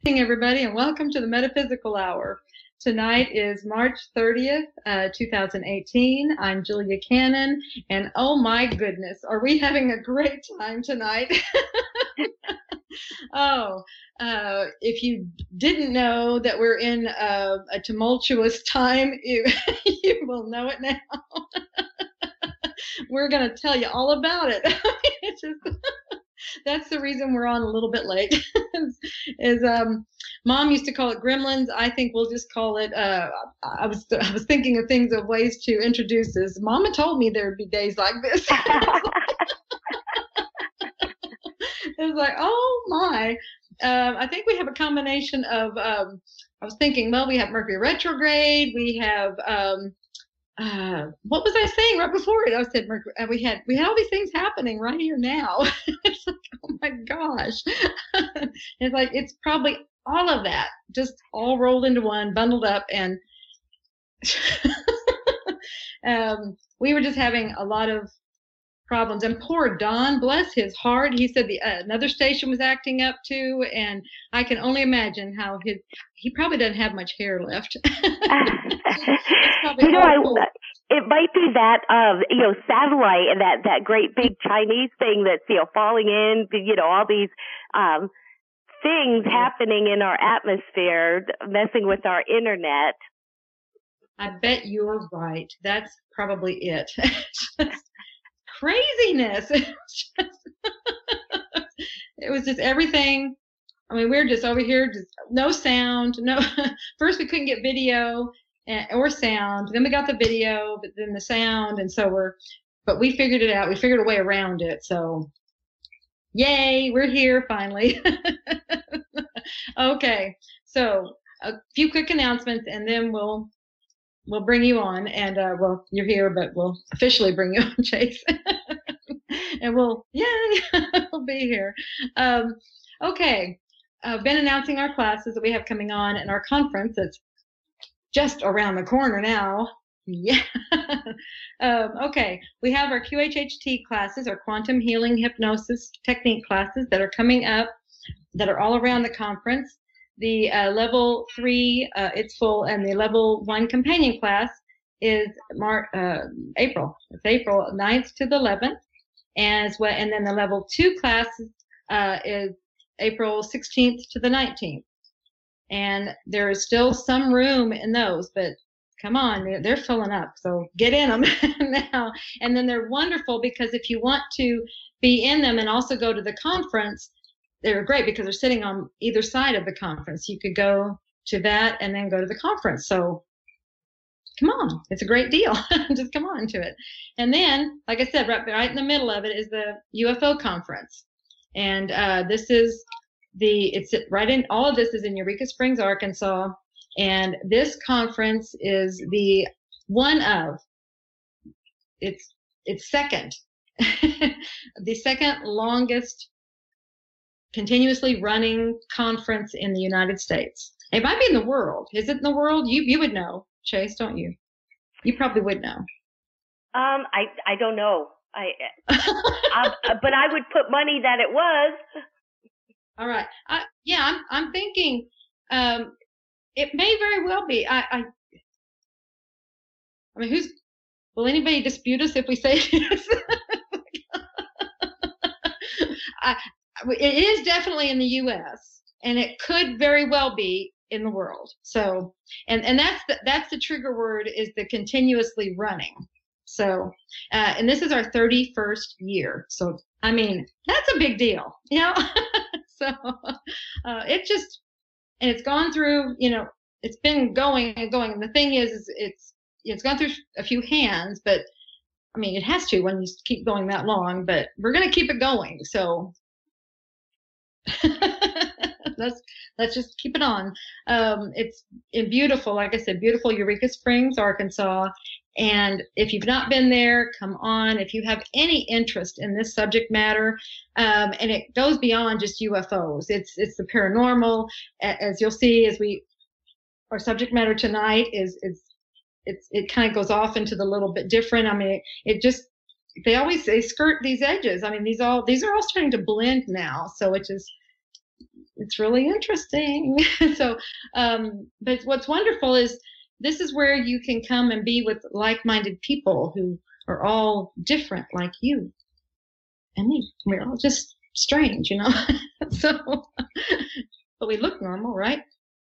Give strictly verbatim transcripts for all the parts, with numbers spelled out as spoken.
Evening, everybody, and welcome to the Metaphysical Hour. Tonight is March thirtieth, uh, two thousand eighteen. I'm Julia Cannon, and oh my goodness, are we having a great time tonight? Oh, uh, if you didn't know that we're in a, a tumultuous time, you, you will know it now. We're going to tell you all about it. It's just, that's the reason we're on a little bit late. is, is um, Mom used to call it gremlins. I think we'll just call it. Uh, I was I was thinking of things of ways to introduce this. Mama told me there'd be days like this. It was like, oh my. Um, I think we have a combination of. Um, I was thinking, well, we have Mercury retrograde. We have. Um, uh, what was I saying right before it? I said Mercury. Uh, we had we had all these things happening right here now. It's like, oh my gosh. It's like it's probably all of that just all rolled into one, bundled up, and um, we were just having a lot of problems. And poor Don, bless his heart, he said the uh, another station was acting up too, and I can only imagine how his he probably doesn't have much hair left. You know, I, it might be that um, you know, satellite and that that great big Chinese thing that's, you know, falling in, you know, all these um, things happening in our atmosphere, messing with our internet. I bet you're right. That's probably it. Craziness. It was just everything. I mean, we we're just over here, just no sound. No. First, we couldn't get video or sound. Then we got the video, but then the sound, and so we're. But we figured it out. We figured a way around it. So, yay, we're here finally. Okay, so a few quick announcements, and then we'll we'll bring you on. And uh, well, you're here, but we'll officially bring you on, Chase. And we'll, yay, we'll be here. Um, okay, I've been announcing our classes that we have coming on and our conference that's just around the corner now. Yeah. um, okay, we have our Q H H T classes, our quantum healing hypnosis technique classes that are coming up that are all around the conference. The uh, level three, uh, it's full, and the level one companion class is Mar- uh, April. It's April ninth to the eleventh. And, as well, and then the level two class uh, is April sixteenth to the nineteenth. And there is still some room in those, but come on, they're, they're filling up. So get in them now. And then they're wonderful because if you want to be in them and also go to the conference, they're great because they're sitting on either side of the conference. You could go to that and then go to the conference. So come on, it's a great deal. Just come on to it. And then, like I said, right, right in the middle of it is the U F O conference. And uh, this is the, it's right in, all of this is in Eureka Springs, Arkansas. And this conference is the one of, it's, it's second, the second longest continuously running conference in the United States. It might be in the world. Is it in the world? You, you would know. Chase, don't you? You probably would know. Um, I I don't know. I, I but I would put money that it was. All right. I, yeah, I'm I'm thinking. Um, it may very well be. I I. I mean, who's? Will anybody dispute us if we say this? I, it is definitely in the U S and it could very well be in the world. So, and, and that's the, that's the trigger word is the continuously running. So, uh, and this is our thirty-first year. So, I mean, that's a big deal, you know? So, uh, it just, and it's gone through, you know, it's been going and going. And the thing is, is it's, it's gone through a few hands, but I mean, it has to when you keep going that long, but we're going to keep it going. So, let's let's just keep it on. Um, it's in beautiful, like I said, beautiful Eureka Springs, Arkansas. And if you've not been there, come on. If you have any interest in this subject matter, um, and it goes beyond just U F Os. It's it's the paranormal, as you'll see. As we our subject matter tonight is is it's it kind of goes off into the little bit different. I mean, it, it just they always they skirt these edges. I mean, these all these are all starting to blend now. So it just it's really interesting. So, um, but what's wonderful is this is where you can come and be with like-minded people who are all different like you and me. We're all just strange, you know. So, but we look normal, right?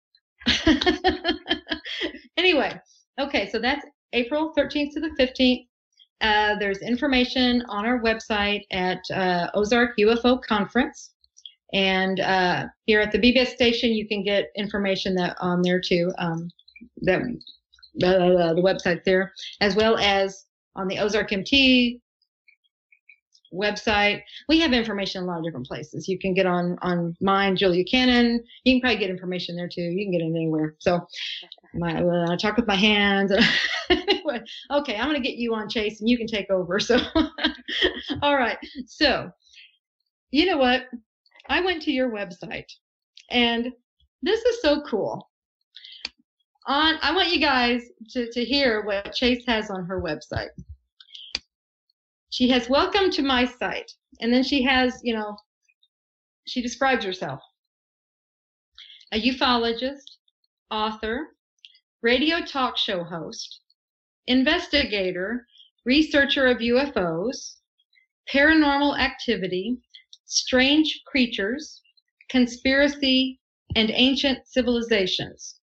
Anyway, okay, so that's April thirteenth to the fifteenth. Uh, there's information on our website at uh, Ozark U F O Conference. And uh, here at the B B S station, you can get information that on there too. Um, that uh, the website there, as well as on the Ozark M T website. We have information in a lot of different places. You can get on on mine, Julia Cannon. You can probably get information there too. You can get it anywhere. So my, uh, I talk with my hands. Anyway, okay, I'm going to get you on, Chase, and you can take over. So, all right. So, you know what? I went to your website, and this is so cool. On, I want you guys to, to hear what Chase has on her website. She has welcome to my site, and then she has, you know, she describes herself. A ufologist, author, radio talk show host, investigator, researcher of U F Os, paranormal activity, strange creatures, conspiracy, and ancient civilizations.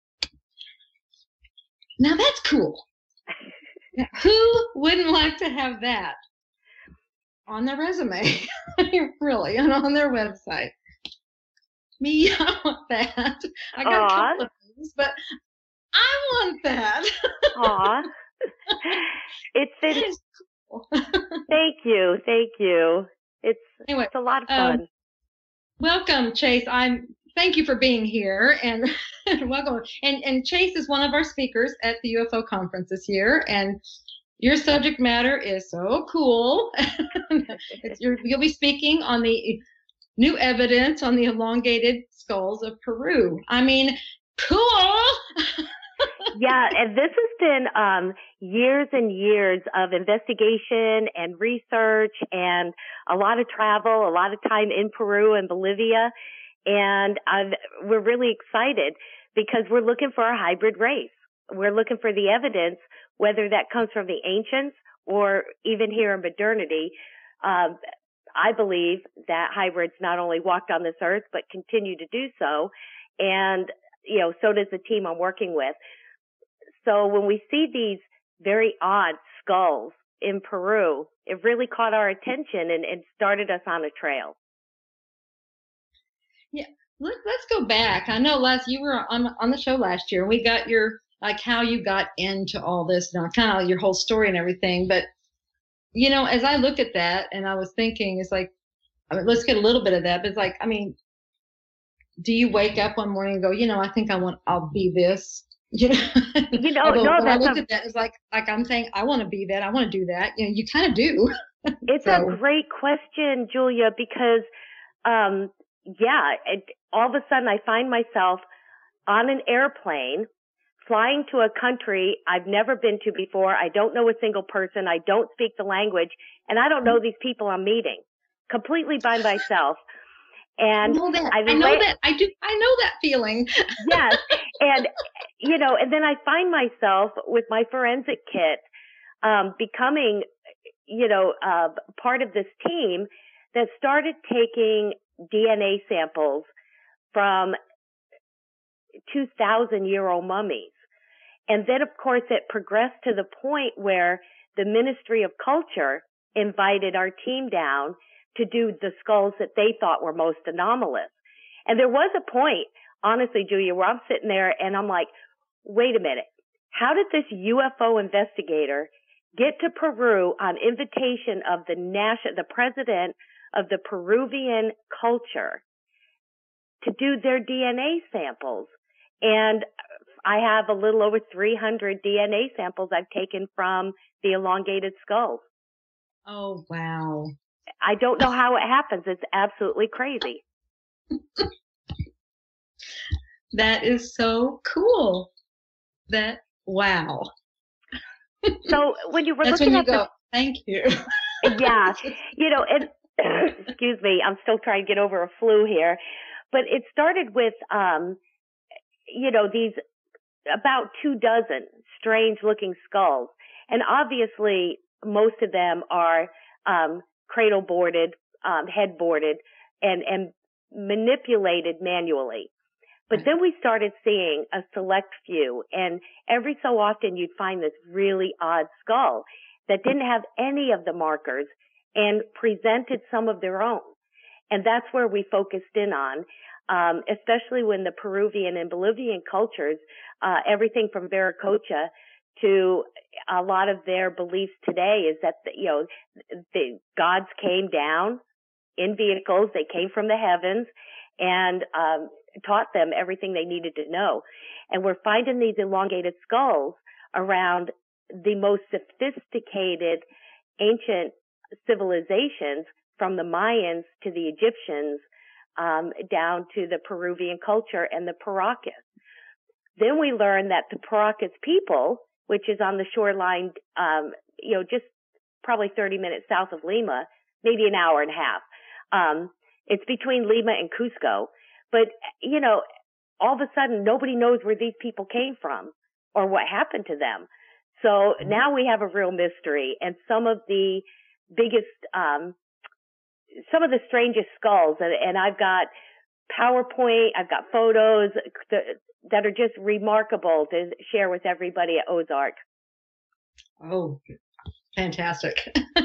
Now that's cool. Who wouldn't like to have that on their resume? Really, and on their website. Me, I want that. I got Aww. a couple of things, but I want that. Aw. It's been, cool. Thank you, thank you. It's, anyway, it's a lot of fun. Um, welcome, Chase. I'm thank you for being here, and welcome. And and Chase is one of our speakers at the U F O conference this year, and your subject matter is so cool. It's, you're, you'll be speaking on the new evidence on the elongated skulls of Peru. I mean, cool. Yeah, and this has been um, years and years of investigation and research and a lot of travel, a lot of time in Peru and Bolivia. And I've, we're really excited because we're looking for a hybrid race. We're looking for the evidence, whether that comes from the ancients or even here in modernity. Um, I believe that hybrids not only walked on this earth, but continue to do so. And, you know, so does the team I'm working with. So when we see these very odd skulls in Peru, it really caught our attention and, and started us on a trail. Yeah, let, let's go back. I know last you were on on the show last year. We got your like how you got into all this, now kind of your whole story and everything. But you know, as I looked at that and I was thinking, it's like, I mean, let's get a little bit of that. But it's like, I mean, do you wake up one morning and go, you know, I think I want, I'll be this. You know, you know, Although, no, when I looked a, at that, it's like, like I'm saying, I want to be that. I want to do that. You know, you kind of do. It's so. a great question, Julia, because, um, yeah, it, all of a sudden I find myself on an airplane flying to a country I've never been to before. I don't know a single person. I don't speak the language, and I don't know these people I'm meeting, completely by myself. And I know that. I, I know that. I do. I know that feeling. Yes. And, you know, and then I find myself with my forensic kit, um, becoming, you know, uh, part of this team that started taking D N A samples from two thousand year old mummies. And then, of course, it progressed to the point where the Ministry of Culture invited our team down to do the skulls that they thought were most anomalous. And there was a point, honestly, Julia, where I'm sitting there and I'm like, wait a minute. How did this U F O investigator get to Peru on invitation of the national, the president of the Peruvian culture to do their D N A samples? And I have a little over three hundred D N A samples I've taken from the elongated skulls. Oh, wow. I don't know how it happens. It's absolutely crazy. That is so cool. That, wow. So when you were That's looking when you at go, the, thank you. Yeah, you know, and excuse me, I'm still trying to get over a flu here. but it started with, um, you know, these about two dozen strange looking skulls. And obviously most of them are, um, cradle boarded, um, head boarded and, and manipulated manually. But then we started seeing a select few, and every so often you'd find this really odd skull that didn't have any of the markers and presented some of their own. And that's where we focused in on, um, especially when the Peruvian and Bolivian cultures, uh, everything from Viracocha to a lot of their beliefs today is that, the, you know, the gods came down in vehicles. They came from the heavens and, um, taught them everything they needed to know. And we're finding these elongated skulls around the most sophisticated ancient civilizations, from the Mayans to the Egyptians, um, down to the Peruvian culture and the Paracas. Then we learned that the Paracas people, which is on the shoreline, um, you know, just probably thirty minutes south of Lima, maybe an hour and a half. Um, it's between Lima and Cusco. But, you know, all of a sudden, nobody knows where these people came from or what happened to them. So now we have a real mystery. And some of the biggest, um, some of the strangest skulls, and, and I've got PowerPoint, I've got photos that are just remarkable to share with everybody at Ozark. Oh, fantastic.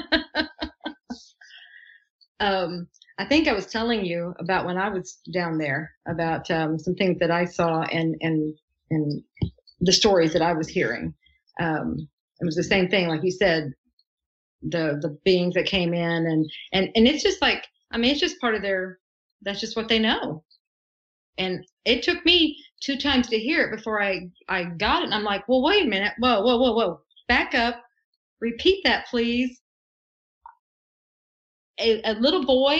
um, I think I was telling you about when I was down there about um, some things that I saw and and and the stories that I was hearing. Um, it was the same thing, like you said, the the beings that came in, and and and it's just like, I mean, it's just part of their. That's just what they know. And it took me two times to hear it before I I got it. And I'm like, well, wait a minute, whoa, whoa, whoa, whoa, back up, repeat that, please. A, a little boy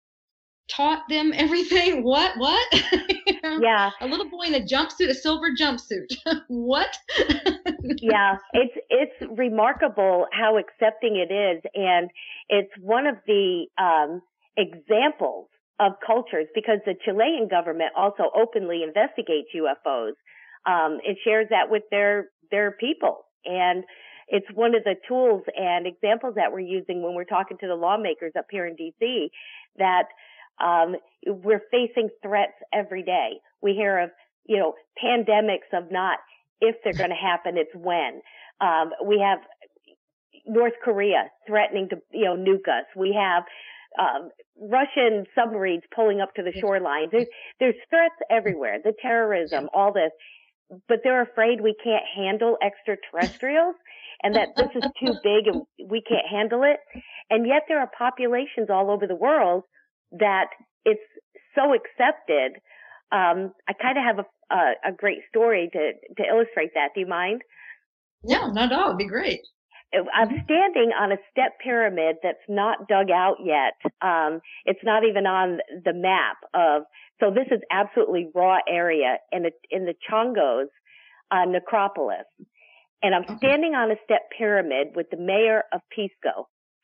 taught them everything. What? What? You know, yeah. A little boy in a jumpsuit, a silver jumpsuit. What? Yeah. It's, it's remarkable how accepting it is. And it's one of the, um, examples of cultures, because the Chilean government also openly investigates U F Os. Um, it shares that with their, their people. And it's one of the tools and examples that we're using when we're talking to the lawmakers up here in D C, that Um, we're facing threats every day. We hear of, you know, pandemics of not if they're going to happen, it's when. Um, we have North Korea threatening to, you know, nuke us. We have, um, Russian submarines pulling up to the shoreline. There's, there's threats everywhere. The terrorism, all this. But they're afraid we can't handle extraterrestrials and that this is too big and we can't handle it. And yet there are populations all over the world that it's so accepted. Um, I kind of have a, a, a great story to, to illustrate that. Do you mind? Yeah, not at all. It'd be great. I'm standing on a step pyramid that's not dug out yet. Um, it's not even on the map of, so this is absolutely raw area in the, in the Chongos, uh, necropolis. And I'm standing on a step pyramid with the mayor of Pisco.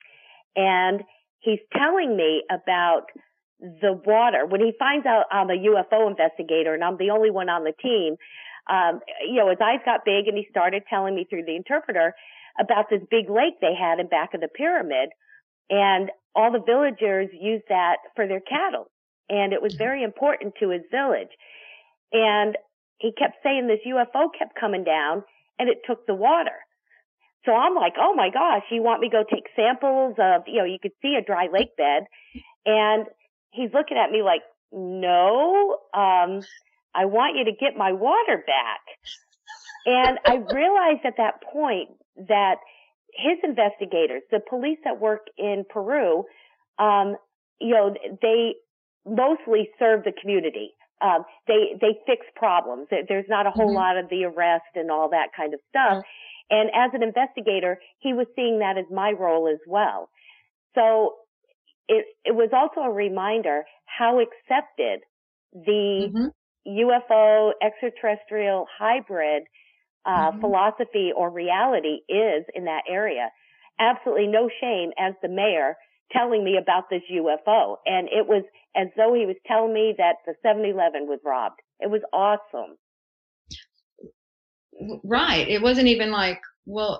And he's telling me about the water. When he finds out I'm a U F O investigator and I'm the only one on the team, um, you know, his eyes got big and he started telling me through the interpreter about this big lake they had in back of the pyramid. And all the villagers used that for their cattle. And it was very important to his village. And he kept saying this U F O kept coming down and it took the water. So I'm like, oh my gosh, you want me to go take samples of, you know, you could see a dry lake bed. And he's looking at me like, no, um, I want you to get my water back. And I realized at that point that his investigators, the police that work in Peru, um, you know, they mostly serve the community. Um, they, they fix problems. There's not a whole mm-hmm. lot of the arrest and all that kind of stuff. And as an investigator, he was seeing that as my role as well. So it, it was also a reminder how accepted the mm-hmm. U F O extraterrestrial hybrid uh, mm-hmm. philosophy or reality is in that area. Absolutely no shame as the mayor telling me about this U F O. And it was as though he was telling me that the seven eleven was robbed. It was awesome. Right. It wasn't even like, well,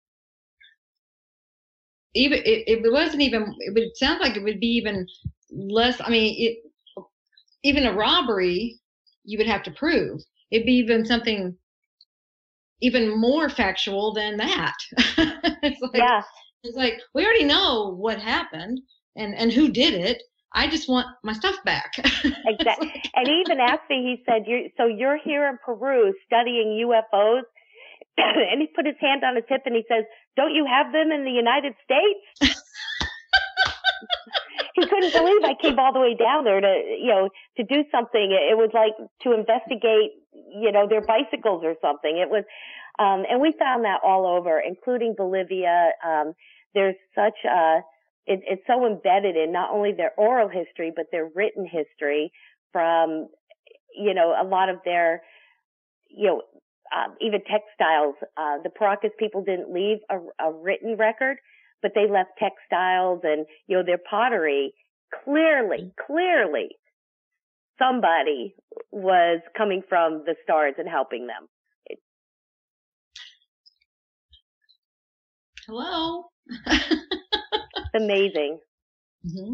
even it, it wasn't even, it would sound like it would be even less. I mean, it, even a robbery, you would have to prove. It'd be even something even more factual than that. It's like, yeah. It's like, we already know what happened and, and who did it. I just want my stuff back. Exactly. Like, and he even asked me, he said, you're, so you're here in Peru studying U F Os? And he put his hand on his hip and he says, don't you have them in the United States? He couldn't believe I came all the way down there to, you know, to do something. It was like to investigate, you know, their bicycles or something. It was, um, and we found that all over, including Bolivia. Um, there's such a, it, it's so embedded in not only their oral history, but their written history from, you know, a lot of their, you know, uh, even textiles. Uh, the Paracas people didn't leave a, a written record, but they left textiles and, you know, their pottery. Clearly, clearly somebody was coming from the stars and helping them. It, Hello. It's amazing. Mm-hmm.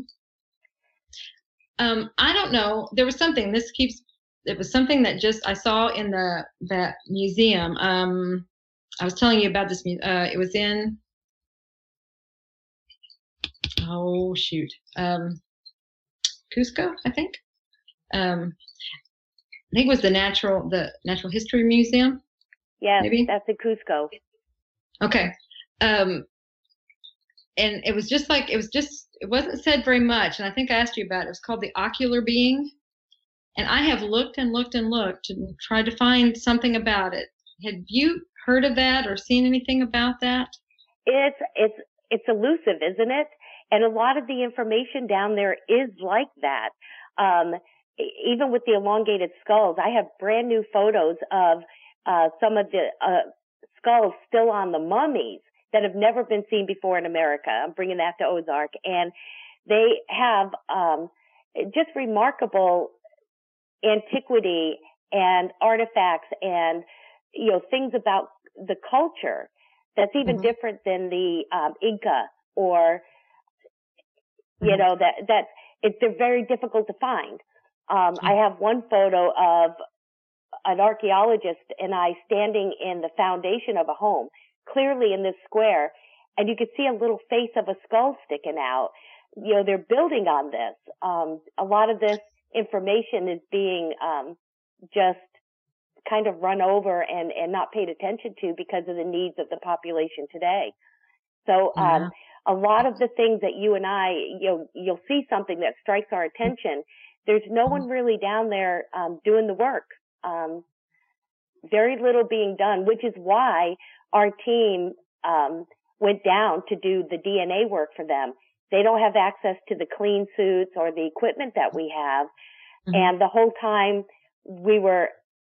Um, I don't know. There was something, this keeps, it was something that just, I saw in the, that museum. Um, I was telling you about this, uh, it was in, oh shoot, um, Cusco, I think. Um, I think it was the natural, the Natural History Museum. Yes, maybe? That's in Cusco. Okay. Um, and it was just like, it was just, it wasn't said very much. And I think I asked you about it. It was called the Ocular Being. And I have looked and looked and looked and tried to find something about it. Have you heard of that or seen anything about that? It's, it's, it's elusive, isn't it? And a lot of the information down there is like that. Um, even with the elongated skulls, I have brand new photos of, uh, some of the, uh, skulls still on the mummies that have never been seen before in America. I'm bringing that to Ozark. And they have, um, just remarkable antiquity and artifacts and, you know, things about the culture that's even mm-hmm. different than the, um, Inca or, mm-hmm. you know, that, that it, they're very difficult to find. Um, mm-hmm. I have one photo of an archaeologist and I standing in the foundation of a home, clearly in this square, and you could see a little face of a skull sticking out. You know, they're building on this. Um, a lot of this information is being, um, just kind of run over and, and not paid attention to because of the needs of the population today. So, um, yeah. a lot of the things that you and I, you know, you'll see something that strikes our attention. There's no one really down there, um, doing the work. Um, very little being done, which is why our team, um, went down to do the D N A work for them. They don't have access to the clean suits or the equipment that we have. Mm-hmm. And the whole time we were,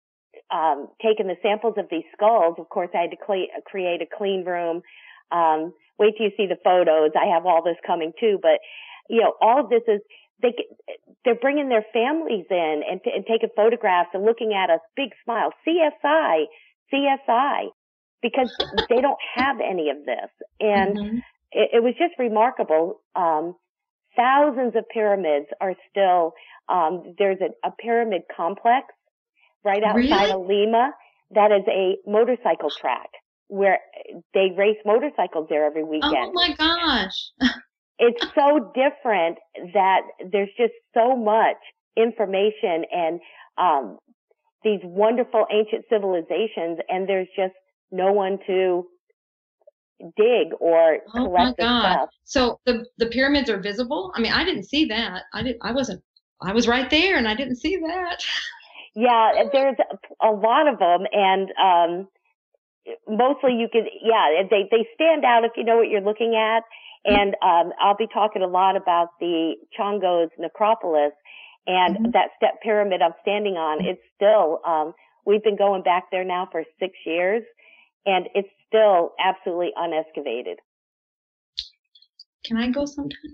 um, taking the samples of these skulls, of course I had to cl- create a clean room. Um, wait till you see the photos. I have all this coming too, but you know, all of this is, they, they're bringing their families in and, t- and taking photographs and looking at us, big smile, C S I, C S I, because they don't have any of this. And mm-hmm. it, it was just remarkable. Um, thousands of pyramids are still, um, there's a, a pyramid complex right outside really? of Lima that is a motorcycle track where they race motorcycles there every weekend. Oh my gosh. It's so different that there's just so much information and, um, these wonderful ancient civilizations, and there's just no one to dig or oh collect my the God. stuff. So the, the pyramids are visible? I mean, I didn't see that. I didn't, I wasn't, I was right there and I didn't see that. Yeah, there's a, a lot of them, and, um, mostly you could, yeah, they, they stand out if you know what you're looking at. And, um, I'll be talking a lot about the Chongo's necropolis and mm-hmm. that step pyramid I'm standing on. It's still, um, we've been going back there now for six years and it's still absolutely unexcavated. Can I go sometime?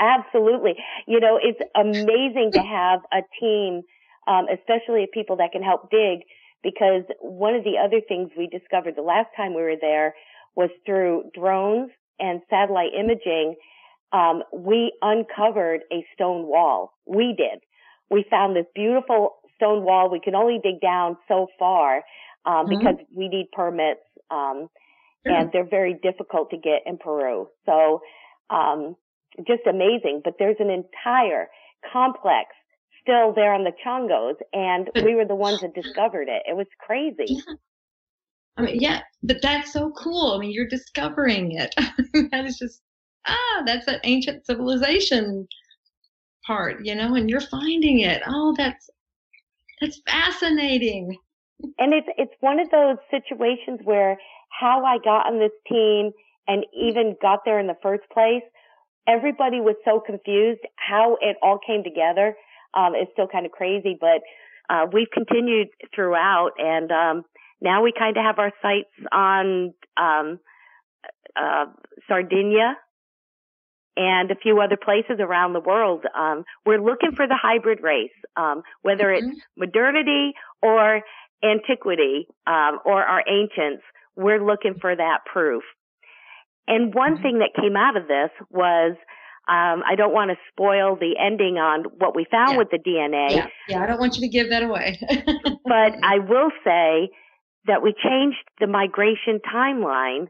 Absolutely. You know, it's amazing to have a team, um, especially of people that can help dig, because one of the other things we discovered the last time we were there was through drones and satellite imaging. Um, we uncovered a stone wall. We did. We found this beautiful stone wall. We can only dig down so far um, mm-hmm. because we need permits, um, sure. and they're very difficult to get in Peru. So um, just amazing. But there's an entire complex still there on the Chongos, and we were the ones that discovered it. It was crazy. Yeah. I mean, yeah, but that's so cool. I mean, you're discovering it. That is just, ah, that's that ancient civilization part, you know, and you're finding it. Oh, that's, that's fascinating. And it's, it's one of those situations where how I got on this team and even got there in the first place, everybody was so confused. How it all came together um, is still kind of crazy, but uh, we've continued throughout, and um, now we kind of have our sights on um, uh, Sardinia and a few other places around the world. Um, we're looking for the hybrid race, um, whether it's mm-hmm. modernity or antiquity um, or our ancients. We're looking for that proof. And one mm-hmm. thing that came out of this was, um, I don't want to spoil the ending on what we found yeah. with the D N A. Yeah. yeah, I don't want you to give that away. But I will say that we changed the migration timeline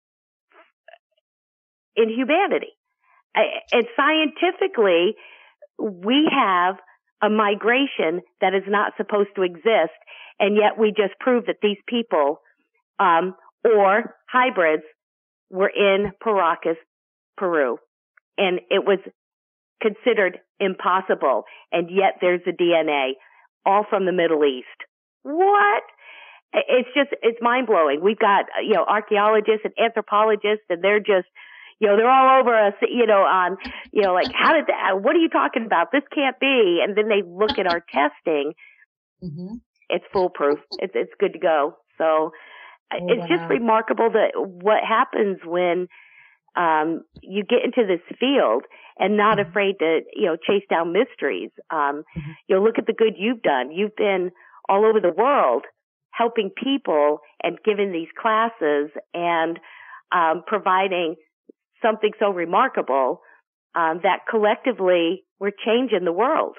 in humanity. And scientifically, we have a migration that is not supposed to exist, and yet we just proved that these people, um, or hybrids, were in Paracas, Peru, and it was considered impossible, and yet there's the D N A, all from the Middle East. What? It's just, it's mind-blowing. We've got, you know, archaeologists and anthropologists, and they're just, you know, they're all over us, you know, on, you know, like, how did that, what are you talking about? This can't be. And then they look at our testing. Mm-hmm. It's foolproof. It's, it's good to go. So oh, it's wow. just remarkable that what happens when, um, you get into this field and not mm-hmm. afraid to, you know, chase down mysteries. Um, mm-hmm. you know, look at the good you've done. You've been all over the world helping people and giving these classes and, um, providing something so remarkable um, that collectively we're changing the world.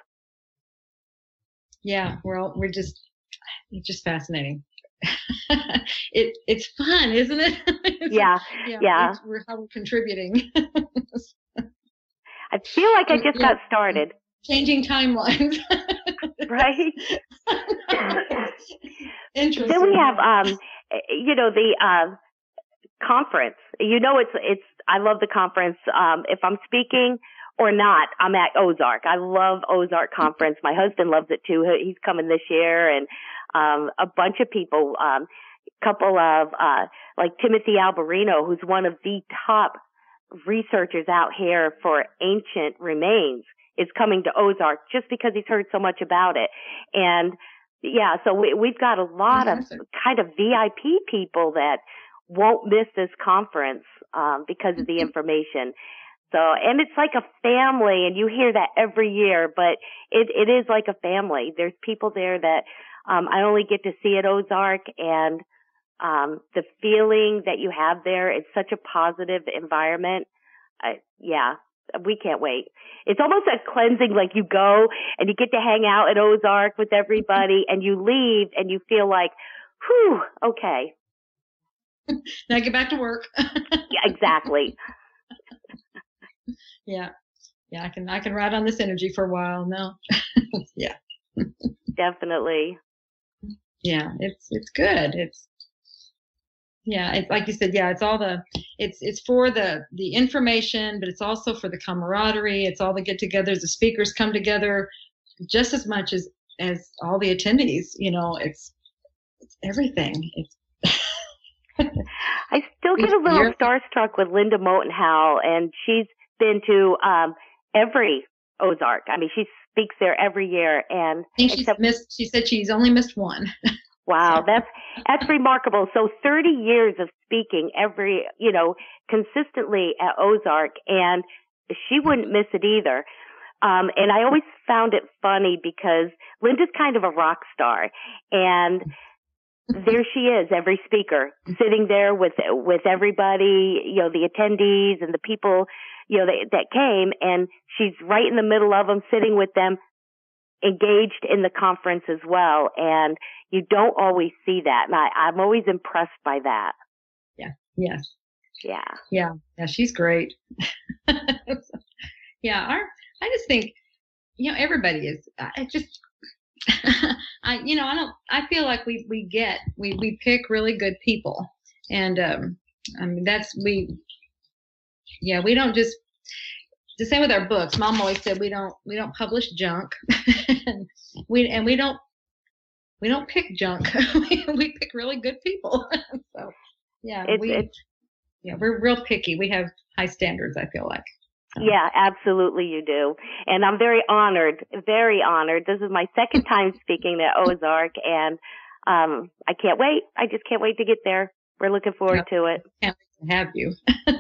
Yeah, we're all, we're just it's just fascinating. it it's fun, isn't it? It's yeah, yeah. yeah. It's, we're how we're contributing. I feel like I just yeah. got started. Changing timelines. Right. Interesting. Then we have, um, you know, the uh, conference. You know, it's it's. I love the conference. Um, if I'm speaking or not, I'm at Ozark. I love Ozark Conference. My husband loves it too. He's coming this year, and um, a bunch of people, um, couple of uh, like Timothy Alberino, who's one of the top researchers out here for ancient remains, is coming to Ozark just because he's heard so much about it. And yeah, so we, we've got a lot of kind of V I P people that won't miss this conference um, because of the information. So, and it's like a family, and you hear that every year, but it, it is like a family. There's people there that um, I only get to see at Ozark, and um, the feeling that you have there, it's such a positive environment. Uh, yeah, we can't wait. It's almost a cleansing, like you go and you get to hang out at Ozark with everybody, and you leave and you feel like, whew, okay. Now get back to work. Yeah, exactly. Yeah. Yeah, I can I can ride on this energy for a while now. Yeah. Definitely. Yeah, it's it's good. It's yeah, it's like you said, yeah, it's all the it's it's for the the information, but it's also for the camaraderie. It's all the get-togethers, the speakers come together just as much as as all the attendees, you know, it's it's everything. It's I still get a little starstruck with Linda Moten Howell, and she's been to um every Ozark. I mean, she speaks there every year, and I think she's missed. She said she's only missed one. Wow, that's that's remarkable. So thirty years of speaking every, you know, consistently at Ozark, and she wouldn't miss it either. Um, and I always found it funny because Linda's kind of a rock star, and there she is, every speaker, sitting there with with everybody, you know, the attendees and the people, you know, that, that came, and she's right in the middle of them, sitting with them, engaged in the conference as well. And you don't always see that, and I, I'm always impressed by that. Yeah. Yes. Yeah. Yeah. Yeah. She's great. Yeah. Our, I just think, you know, everybody is. I just. I, you know, I don't, I feel like we, we get, we, we pick really good people. And, um, I mean, that's, we, yeah, we don't just, the same with our books. Mom always said, we don't, we don't publish junk. we, and we don't, we don't pick junk. we, we pick really good people. So, yeah, it's, we, it's, yeah, we're real picky. We have high standards, I feel like. Yeah, absolutely you do. And I'm very honored, very honored. This is my second time speaking at Ozark, and um, I can't wait. I just can't wait to get there. We're looking forward Yeah, to it. Can't wait to have you.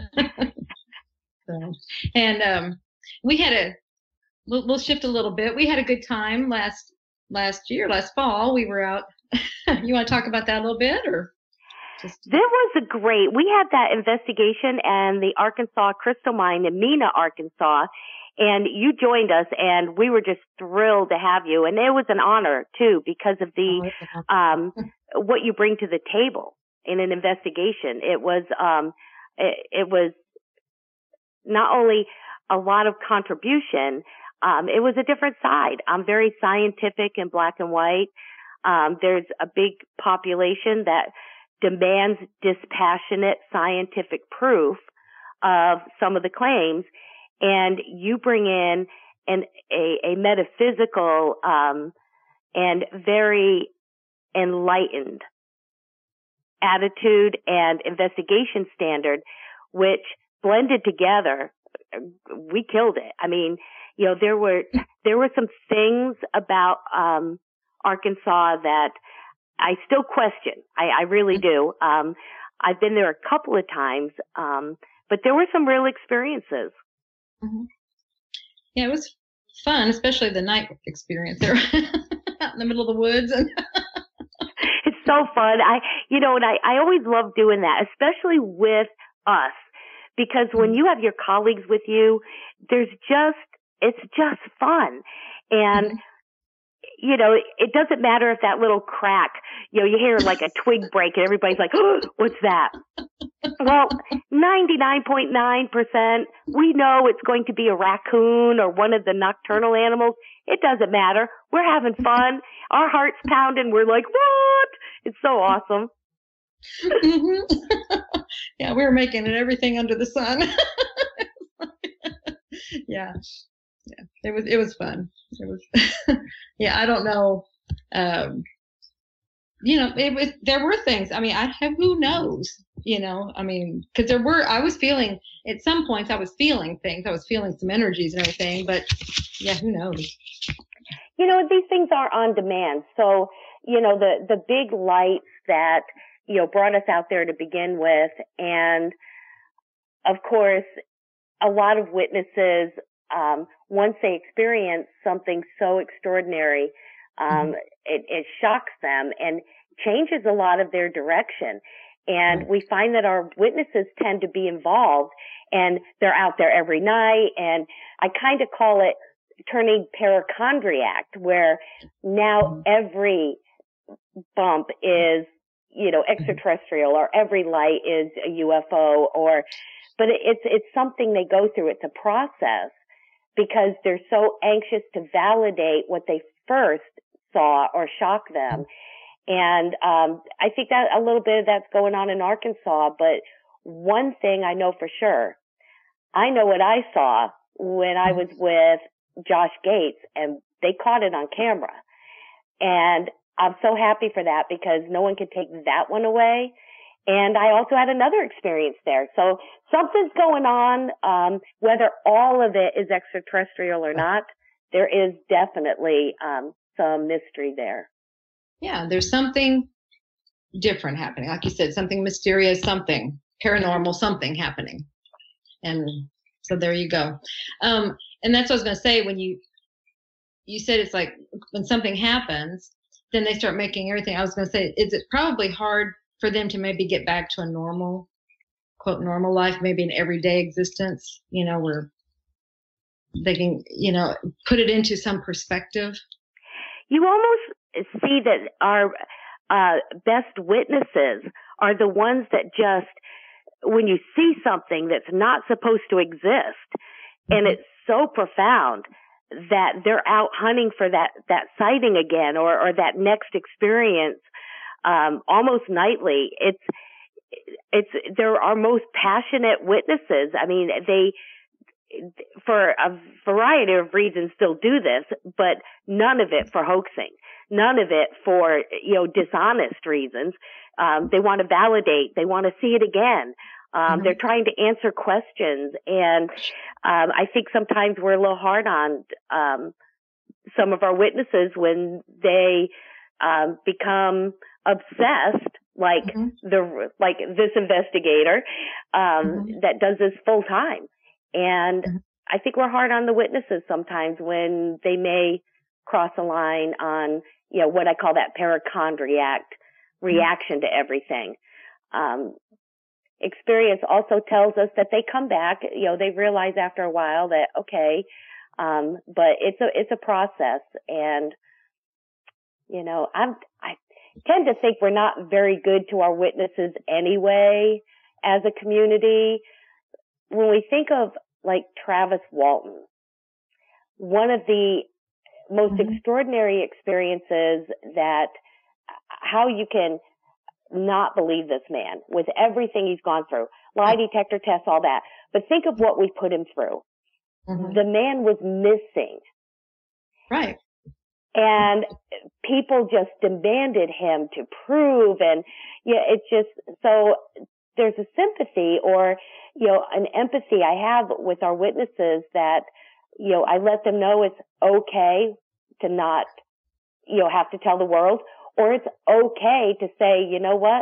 So, and um, we had a, we'll, we'll shift a little bit. We had a good time last last year, last fall. We were out. You want to talk about that a little bit, or? Just... There was a great, we had that investigation and the Arkansas Crystal Mine in Mena, Arkansas, and you joined us, and we were just thrilled to have you. And it was an honor too, because of the, um, what you bring to the table in an investigation. It was, um, it, it was not only a lot of contribution, um, it was a different side. I'm very scientific and black and white. Um, there's a big population that demands dispassionate scientific proof of some of the claims, and you bring in an, a, a metaphysical um, and very enlightened attitude and investigation standard, which blended together, we killed it. I mean, you know, there were there were some things about um, Arkansas that I still question. I, I really do. Um, I've been there a couple of times, um, but there were some real experiences. Mm-hmm. Yeah, it was fun, especially the night experience there out in the middle of the woods. And it's so fun. I, you know, and I, I always love doing that, especially with us, because when you have your colleagues with you, there's just, it's just fun. And mm-hmm. You know, it doesn't matter if that little crack, you know, you hear like a twig break and everybody's like, oh, what's that? Well, ninety-nine point nine percent, we know it's going to be a raccoon or one of the nocturnal animals. It doesn't matter. We're having fun. Our heart's pounding. We're like, what? It's so awesome. Mm-hmm. Yeah, we were making it everything under the sun. Yeah. Yeah, it was, it was fun. It was, yeah, I don't know. Um, you know, it was, there were things, I mean, I have, who knows, you know, I mean, cause there were, I was feeling at some points I was feeling things, I was feeling some energies and everything, but yeah, who knows? You know, these things are on demand. So, you know, the, the big lights that, you know, brought us out there to begin with. And of course, a lot of witnesses, Um, once they experience something so extraordinary, um, mm-hmm. it, it shocks them and changes a lot of their direction. And mm-hmm. we find that our witnesses tend to be involved, and they're out there every night. And I kind of call it turning paracondract, where now mm-hmm. every bump is, you know, extraterrestrial, or every light is a U F O, or, but it, it's, it's something they go through. It's a process, because they're so anxious to validate what they first saw or shock them. And um, I think that a little bit of that's going on in Arkansas. But one thing I know for sure, I know what I saw when I was with Josh Gates, and they caught it on camera. And I'm so happy for that, because no one can take that one away. And I also had another experience there. So something's going on, um, whether all of it is extraterrestrial or not. There is definitely um, some mystery there. Yeah, there's something different happening. Like you said, something mysterious, something paranormal, something happening. And So there you go. Um, and that's what I was going to say. When you you said it's like when something happens, then they start making everything. I was going to say, is it probably hard for them to maybe get back to a normal, quote, normal life, maybe an everyday existence, you know, where they can, you know, put it into some perspective? You almost see that our uh, best witnesses are the ones that just, when you see something that's not supposed to exist, and it's so profound that they're out hunting for that, that sighting again, or, or that next experience, um, almost nightly. It's, it's, they're our most passionate witnesses. I mean, they, for a variety of reasons still do this, but none of it for hoaxing, none of it for, you know, dishonest reasons. Um, they want to validate. They want to see it again. Um, mm-hmm. They're trying to answer questions. And, um, I think sometimes we're a little hard on, um, some of our witnesses when they, um, become obsessed, like mm-hmm. the, like this investigator, um, mm-hmm. that does this full time. And mm-hmm. I think we're hard on the witnesses sometimes when they may cross a line on, you know, what I call that paracondract reaction to everything. Um, experience also tells us that they come back, you know, they realize after a while that, okay, um, but it's a, it's a process. And, you know, I'm, I tend to think we're not very good to our witnesses anyway as a community. When we think of like Travis Walton, one of the most mm-hmm. extraordinary experiences that how you can not believe this man with everything he's gone through, lie detector tests, all that. But think of what we put him through. Mm-hmm. The man was missing. Right. And people just demanded him to prove. And yeah, it's just so there's a sympathy or, you know, an empathy I have with our witnesses that, you know, I let them know it's okay to not, you know, have to tell the world, or it's okay to say, you know what?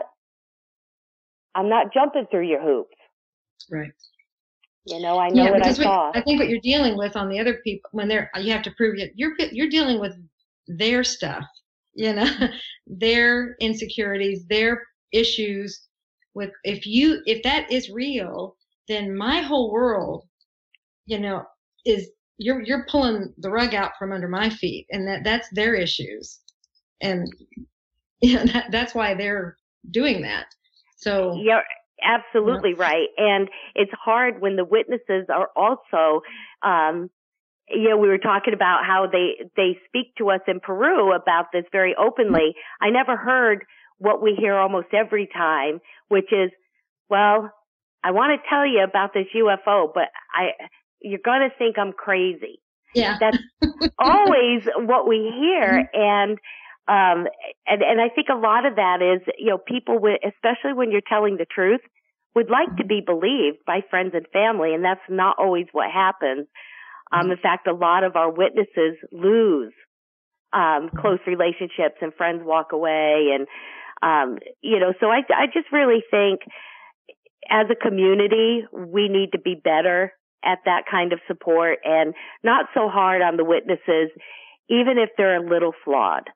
I'm not jumping through your hoops. Right. You know, I know yeah, what I what, saw. I think what you're dealing with on the other people, when they're, you have to prove it, you're, you're dealing with their stuff, you know, their insecurities, their issues with, if you, if that is real, then my whole world, you know, is, you're, you're pulling the rug out from under my feet, and that, that's their issues. And you know, that, that's why they're doing that. So you're absolutely you know. right. And it's hard when the witnesses are also, um, you know, we were talking about how they, they speak to us in Peru about this very openly. I never heard what we hear almost every time, which is, well, I want to tell you about this U F O, but I, you're going to think I'm crazy. Yeah. That's always what we hear. Mm-hmm. And, um, and, and I think a lot of that is, you know, people, with, especially when you're telling the truth, would like mm-hmm. to be believed by friends and family. And that's not always what happens. Um, in fact, a lot of our witnesses lose, um, close relationships and friends walk away. And, um, you know, so I, I just really think as a community, we need to be better at that kind of support and not so hard on the witnesses, even if they're a little flawed.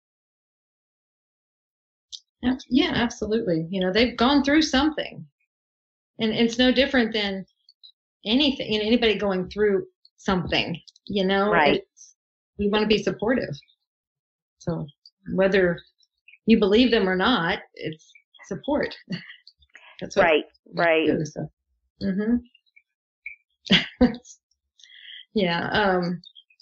Yeah, absolutely. You know, they've gone through something, and it's no different than anything, you know, anybody going through something, you know, right. It's, we want to be supportive. So whether you believe them or not, it's support. That's what right, right. Do, so. Mm-hmm. yeah. Um,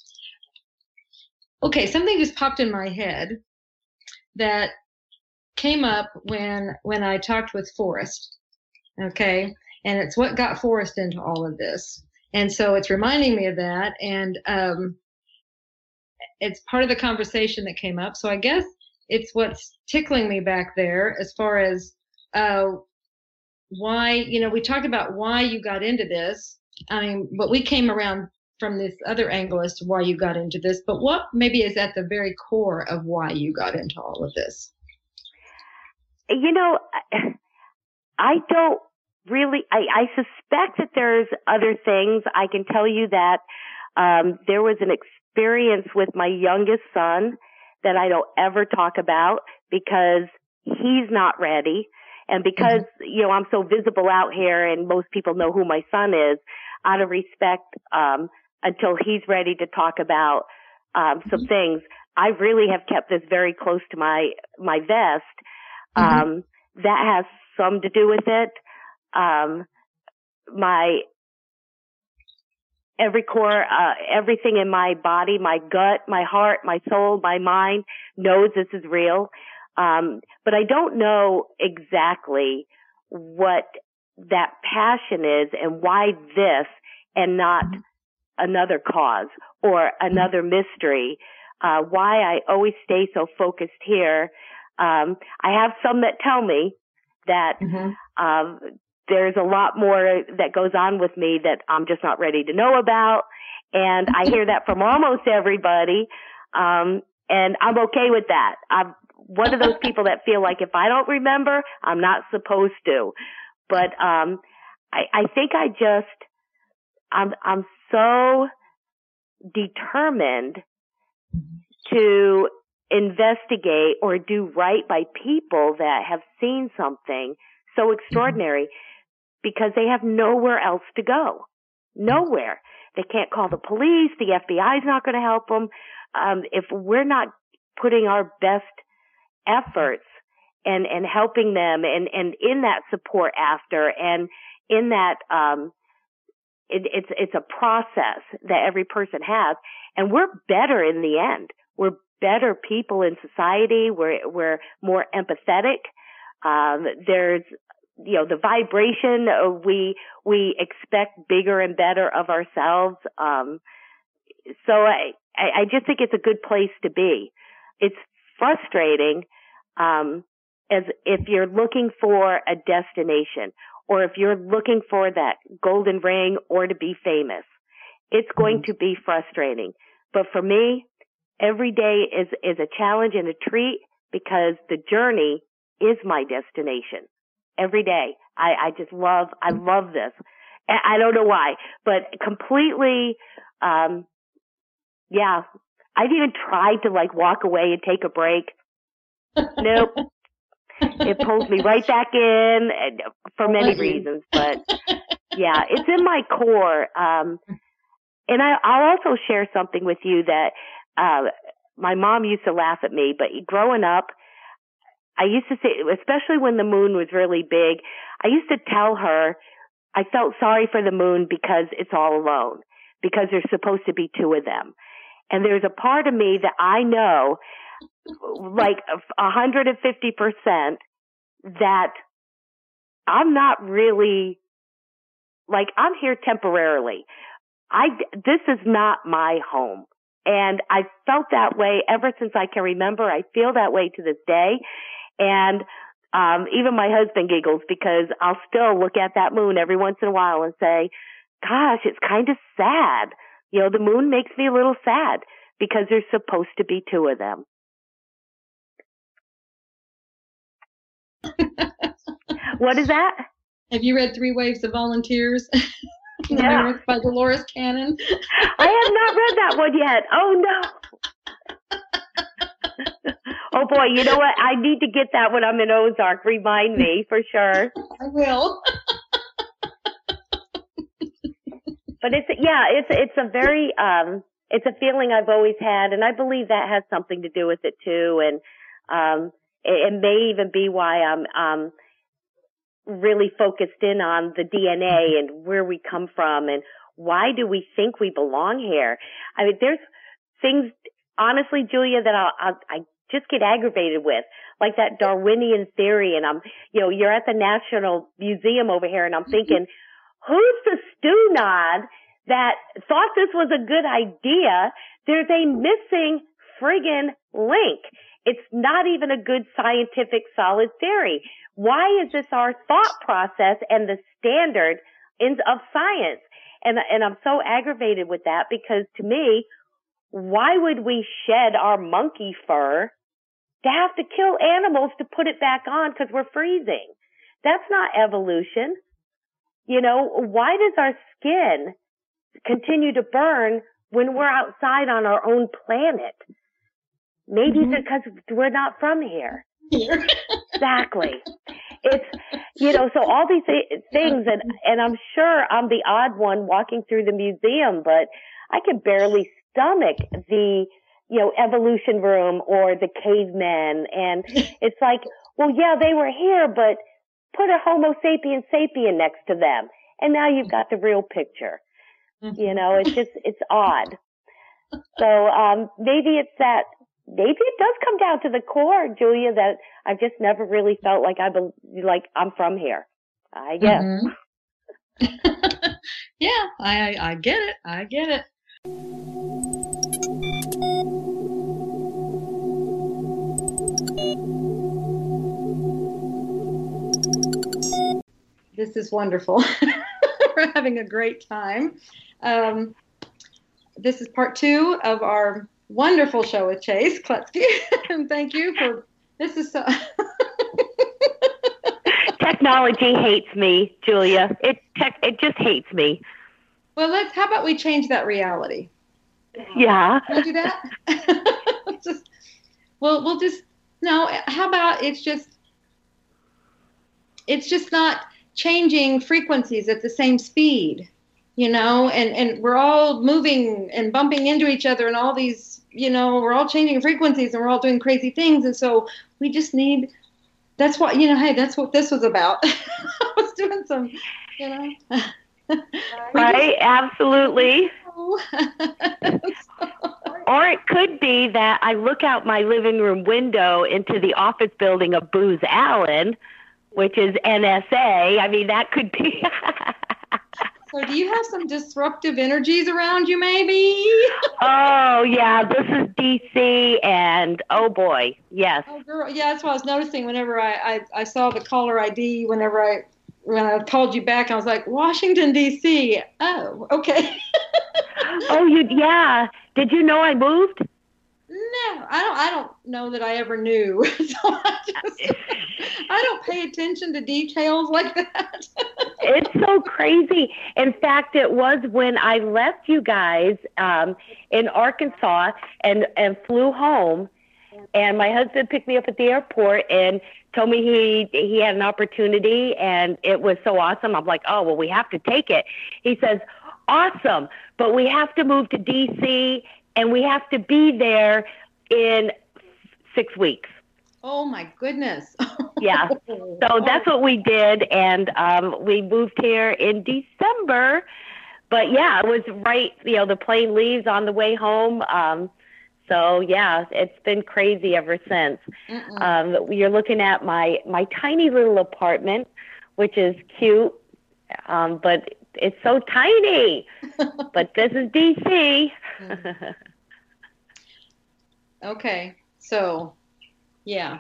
okay. Something just popped in my head that came up when, when I talked with Forrest. Okay. And it's what got Forrest into all of this. And so it's reminding me of that. And, um, it's part of the conversation that came up. So I guess it's what's tickling me back there as far as, uh, why, you know, we talked about why you got into this. I mean, but we came around from this other angle as to why you got into this, but what maybe is at the very core of why you got into all of this? You know, I don't really, I, I suspect that there's other things. I can tell you that um, there was an experience with my youngest son that I don't ever talk about because he's not ready. And because, mm-hmm. you know, I'm so visible out here and most people know who my son is, out of respect, um, until he's ready to talk about um, some mm-hmm. things, I really have kept this very close to my, my vest. Mm-hmm. Um, that has some to do with it. Um, my, every core, uh, everything in my body, my gut, my heart, my soul, my mind knows this is real. Um, but I don't know exactly what that passion is and why this and not another cause or another mystery. Uh, why I always stay so focused here. Um, I have some that tell me that, mm-hmm. um, there's a lot more that goes on with me that I'm just not ready to know about. And I hear that from almost everybody. Um, and I'm okay with that. I'm one of those people that feel like if I don't remember, I'm not supposed to. But, um, I, I think I just, I'm, I'm so determined to investigate or do right by people that have seen something so extraordinary because they have nowhere else to go. Nowhere. They can't call the police. The F B I is not going to help them. Um, if we're not putting our best efforts and, and helping them and, and in that support after and in that, um, it, it's, it's a process that every person has. And we're better in the end. We're better people in society. We're, we're more empathetic. Um, there's, you know, the vibration of we, we expect bigger and better of ourselves. Um, so I, I just think it's a good place to be. It's frustrating, um, as if you're looking for a destination or if you're looking for that golden ring or to be famous. It's going mm-hmm. to be frustrating. But for me, every day is, is a challenge and a treat because the journey is my destination. Every day. I, I just love, I love this. I don't know why, but completely, um, yeah. I've even tried to like walk away and take a break. Nope. It pulls me right back in for many reasons, but yeah, it's in my core. Um, and I, I'll also share something with you that, uh, my mom used to laugh at me, but growing up, I used to say, especially when the moon was really big, I used to tell her I felt sorry for the moon because it's all alone, because there's supposed to be two of them. And there's a part of me that I know, like one hundred fifty percent, that I'm not really, like, I'm here temporarily. I, this is not my home. And I felt that way ever since I can remember. I feel that way to this day. And um even my husband giggles because I'll still look at that moon every once in a while and say, gosh, it's kind of sad. You know, the moon makes me a little sad because there's supposed to be two of them. What is that? Have you read Three Waves of Volunteers? Yeah. By Dolores Cannon. I have not read that one yet. Oh, no. Oh, boy, you know what? I need to get that when I'm in Ozark. Remind me, for sure. I will. But it's, yeah, it's, it's a very, um, it's a feeling I've always had, and I believe that has something to do with it, too. And um, it, it may even be why I'm um, really focused in on the D N A and where we come from and why do we think we belong here. I mean, there's things, honestly, Julia, that I'll, I'll, I just get aggravated with, like that Darwinian theory. And I'm, you know, you're at the National Museum over here and I'm thinking, who's the stew-nod that thought this was a good idea? There's a missing friggin' link. It's not even a good scientific solid theory. Why is this our thought process and the standard in, of science? And, and I'm so aggravated with that because to me, why would we shed our monkey fur to have to kill animals to put it back on because we're freezing? That's not evolution. You know, why does our skin continue to burn when we're outside on our own planet? Maybe mm-hmm. because we're not from here. Here. Exactly. It's, you know, so all these th- things, and, and I'm sure I'm the odd one walking through the museum, but I can barely stomach the, you know, evolution room or the cavemen. And it's like, well, yeah, they were here, but put a Homo sapien sapien next to them, and now you've got the real picture. Mm-hmm. You know, it's just, it's odd. So um, maybe it's that, maybe it does come down to the core, Julia, that I've just never really felt like I be, like I'm from here. I guess. Mm-hmm. Yeah, I I get it. I get it. This is wonderful. We're having a great time. Um, this is part two of our wonderful show with Chase Klutsky. And thank you for, this is so. Technology hates me, Julia. It tech, it just hates me. Well, let's, how about we change that reality? Yeah. Can we do that? just, well, we'll just, no, how about it's just, it's just not changing frequencies at the same speed, you know, and, and we're all moving and bumping into each other and all these, you know, we're all changing frequencies and we're all doing crazy things. And so we just need, that's what, you know, hey, that's what this was about. I was doing some, you know. Right, just, absolutely. Or it could be that I look out my living room window into the office building of Booz Allen, which is N S A. I mean, that could be. So do you have some disruptive energies around you, maybe? Oh, yeah. This is D C, and oh, boy, yes. Oh, girl. Yeah, that's what I was noticing whenever I, I, I saw the caller I D, whenever I when I called you back, I was like, Washington, D C. Oh, okay. Oh, you yeah. Did you know I moved? No, I don't. I don't know that I ever knew. So I just, I don't pay attention to details like that. It's so crazy. In fact, it was when I left you guys um, in Arkansas and and flew home, and my husband picked me up at the airport and told me he he had an opportunity, and it was so awesome. I'm like, oh well, we have to take it. He says, awesome, but we have to move to D C and we have to be there in six weeks. Oh my goodness. Yeah. So that's what we did. And um, we moved here in December. But yeah, it was right, you know, the plane leaves on the way home. Um, so yeah, it's been crazy ever since. Um, you're looking at my, my tiny little apartment, which is cute. Um, but it's so tiny, but this is D C. Okay, so, yeah.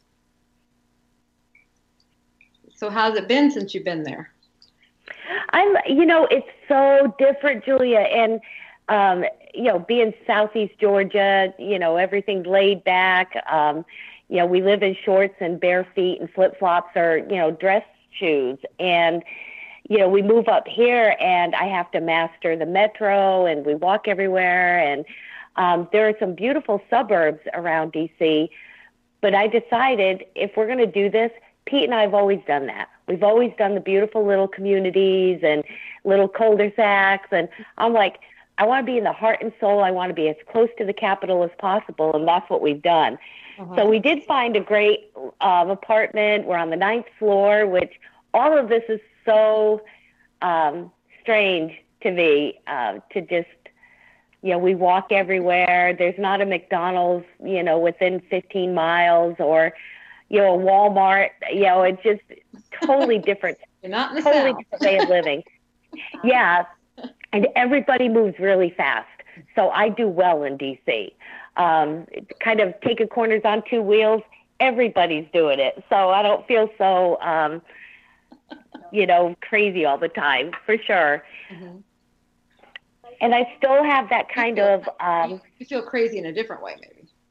So how's it been since you've been there? I'm, you know, it's so different, Julia, and, um, you know, being Southeast Georgia, you know, everything's laid back. Um, you know, we live in shorts and bare feet and flip-flops or, you know, dress shoes, and you know, we move up here and I have to master the metro and we walk everywhere. And um, there are some beautiful suburbs around D C, but I decided if we're going to do this, Pete and I have always done that. We've always done the beautiful little communities and little cul-de-sacs. And I'm like, I want to be in the heart and soul. I want to be as close to the capital as possible. And that's what we've done. Uh-huh. So we did find a great um, apartment. We're on the ninth floor, which all of this is so um, strange to me, uh, to just, you know, we walk everywhere. There's not a McDonald's, you know, within fifteen miles or, you know, a Walmart. You know, it's just totally different. You're not in the totally South. Different way of living. Yeah. And everybody moves really fast. So I do well in D C. Um, kind of taking corners on two wheels. Everybody's doing it. So I don't feel so, um, you know, crazy all the time, for sure. Mm-hmm. And I still have that kind you feel, of... Um, you feel crazy in a different way, maybe.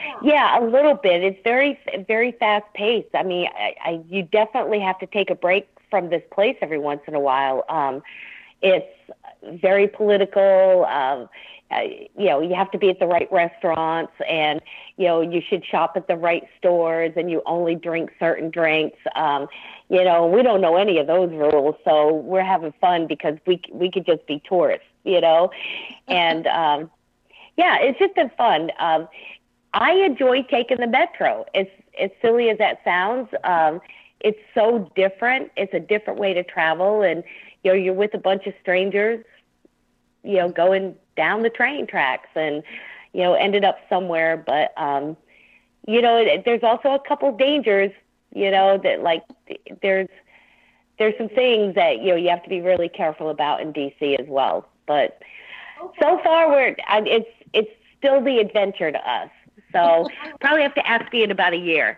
Yeah, a little bit. It's very, very fast paced. I mean, I, I, you definitely have to take a break from this place every once in a while. Um, it's very political. Um, uh, you know, you have to be at the right restaurants, and you know, you should shop at the right stores, and you only drink certain drinks. Um, you know, we don't know any of those rules, so we're having fun because we we could just be tourists. You know, and um, yeah, it's just been fun. Um, I enjoy taking the metro. As as silly as that sounds, um, it's so different. It's a different way to travel, and you know, you're with a bunch of strangers, you know, going down the train tracks, and you know, ended up somewhere. But um, you know, it, there's also a couple dangers. You know, that like there's there's some things that you know you have to be really careful about in D C as well. But so far, we're I, it's it's still the adventure to us. So probably have to ask you in about a year.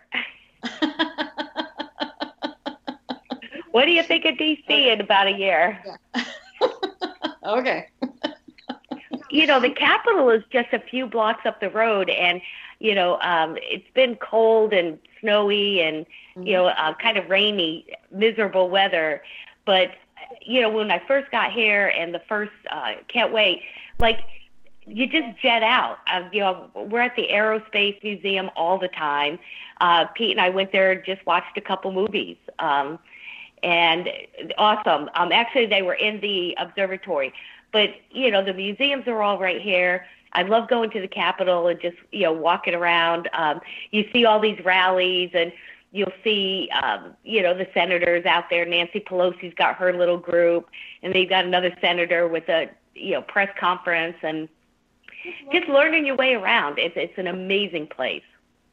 What do you think of D C in about a year? Yeah. Okay. You know, the Capitol is just a few blocks up the road, and, you know, um, it's been cold and snowy and, mm-hmm. you know, uh, kind of rainy, miserable weather. But, you know, when I first got here and the first, uh, can't wait, like, you just jet out. Uh, you know, we're at the Aerospace Museum all the time. Uh, Pete and I went there, just watched a couple movies. Um, and awesome. Um, actually, they were in the observatory. But, you know, the museums are all right here. I love going to the Capitol and just, you know, walking around. Um, you see all these rallies, and you'll see, um, you know, the senators out there. Nancy Pelosi's got her little group, and they've got another senator with a, you know, press conference, and just learning your way around. It's it's an amazing place.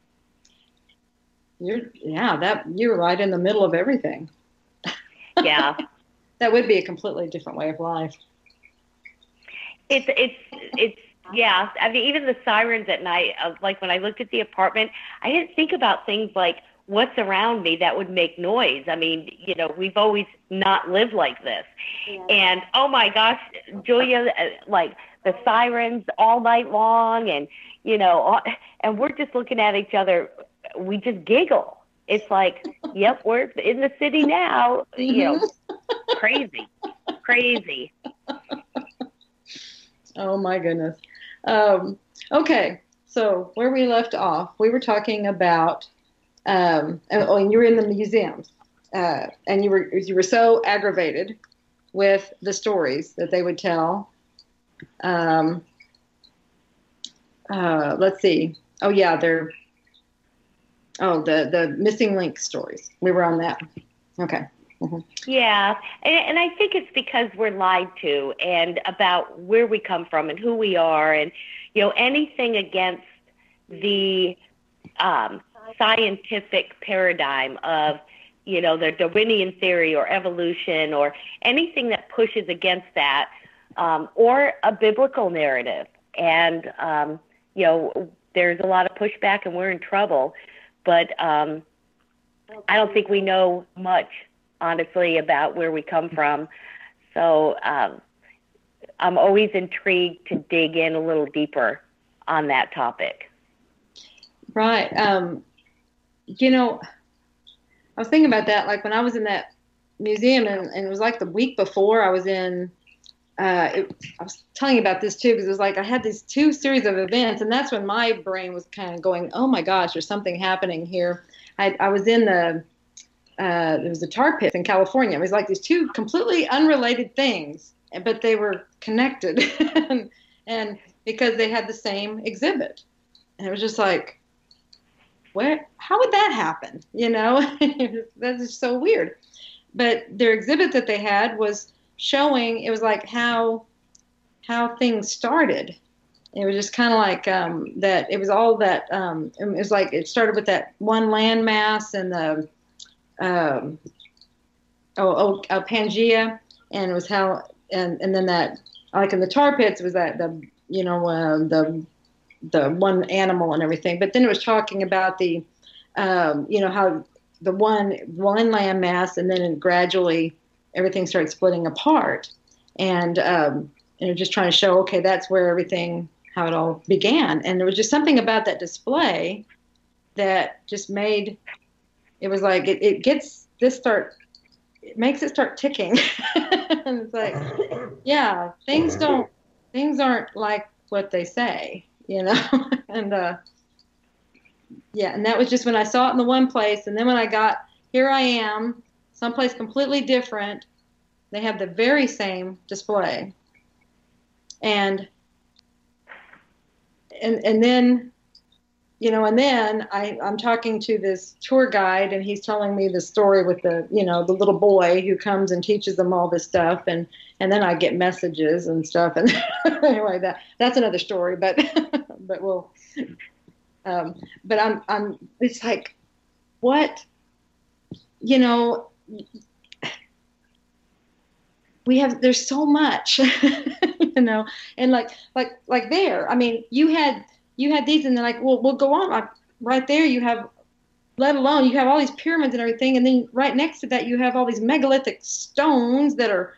You're yeah, that you're right in the middle of everything. Yeah. That would be a completely different way of life. It's it's it's yeah. I mean, even the sirens at night. Uh, like when I looked at the apartment, I didn't think about things like what's around me that would make noise. I mean, you know, we've always not lived like this. Yeah. And oh my gosh, Julia, uh, like the sirens all night long, and you know, all, and we're just looking at each other. We just giggle. It's like, yep, we're in the city now. You know, crazy, crazy. Oh my goodness. Um, okay, so where we left off, we were talking about. Um, and, oh, and you were in the museums, uh, and you were you were so aggravated with the stories that they would tell. Um, uh, let's see. Oh yeah, they're. Oh, the the missing link stories. We were on that. Okay. Mm-hmm. Yeah, and, and I think it's because we're lied to, and about where we come from and who we are, and you know, anything against the um, scientific paradigm of, you know, the Darwinian theory or evolution or anything that pushes against that, um, or a biblical narrative. And, um, you know, there's a lot of pushback and we're in trouble, but um, I don't think we know much, honestly, about where we come from. So um, I'm always intrigued to dig in a little deeper on that topic. Right. Um, you know, I was thinking about that, like when I was in that museum, and, and it was like the week before I was in, uh, it, I was telling you about this too, because it was like I had these two series of events, and that's when my brain was kind of going, oh my gosh, there's something happening here. I, I was in the, uh, there was the tar pits in California. It was like these two completely unrelated things, but they were connected, and, and because they had the same exhibit. And it was just like, where, how would that happen? You know, that's just so weird. But their exhibit that they had was showing, it was like how, how things started. It was just kind of like um, that. It was all that, um, it was like, it started with that one landmass and the, um, oh, oh, uh, Pangea. And it was how, and, and then that, like in the tar pits, it was that, the, you know, uh, the, the one animal and everything, but then it was talking about the, um, you know, how the one one landmass, and then gradually everything started splitting apart, and um, and just trying to show, okay, that's where everything how it all began. And there was just something about that display that just made, it was like, it, it gets this start, it makes it start ticking. And it's like, yeah, things don't, things aren't like what they say, you know? And, uh, yeah, and that was just when I saw it in the one place. And then when I got, here I am, someplace completely different. They have the very same display. And, and, and then, you know, and then I, I'm talking to this tour guide, and he's telling me the story with the, you know, the little boy who comes and teaches them all this stuff. And, and then I get messages and stuff. And anyway, that, that's another story, but, but we'll, um, but I'm, I'm, it's like, what, you know, we have, there's so much, you know, and like, like, like there, I mean, you had, you had these, and they're like, well, we'll go on. Like right there, you have, let alone, you have all these pyramids and everything. And then right next to that, you have all these megalithic stones that are,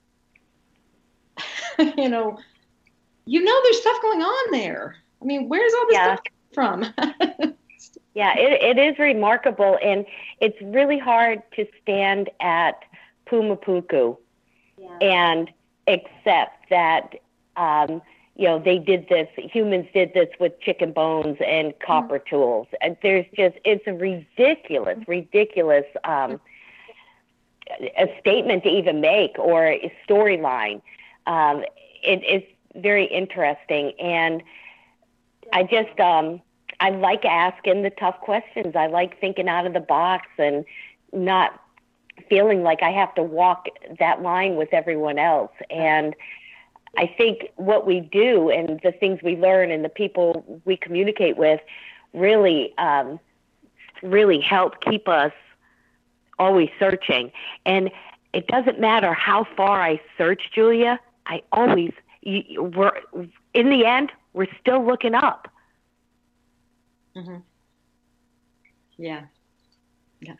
you know, you know, there's stuff going on there. I mean, where's all this yeah. stuff from? Yeah, it, it is remarkable. And it's really hard to stand at Pumapuku yeah. and accept that, um, you know, they did this, humans did this with chicken bones and copper mm-hmm. tools. And there's just, it's a ridiculous, ridiculous um, a statement to even make, or a storyline. Um, it, it's very interesting. And I just, um, I like asking the tough questions. I like thinking out of the box and not feeling like I have to walk that line with everyone else. And I think what we do and the things we learn and the people we communicate with really, um, really help keep us always searching. And it doesn't matter how far I search, Julia, I always, you, we're, in the end, we're still looking up. Mm-hmm. Yeah. Yeah.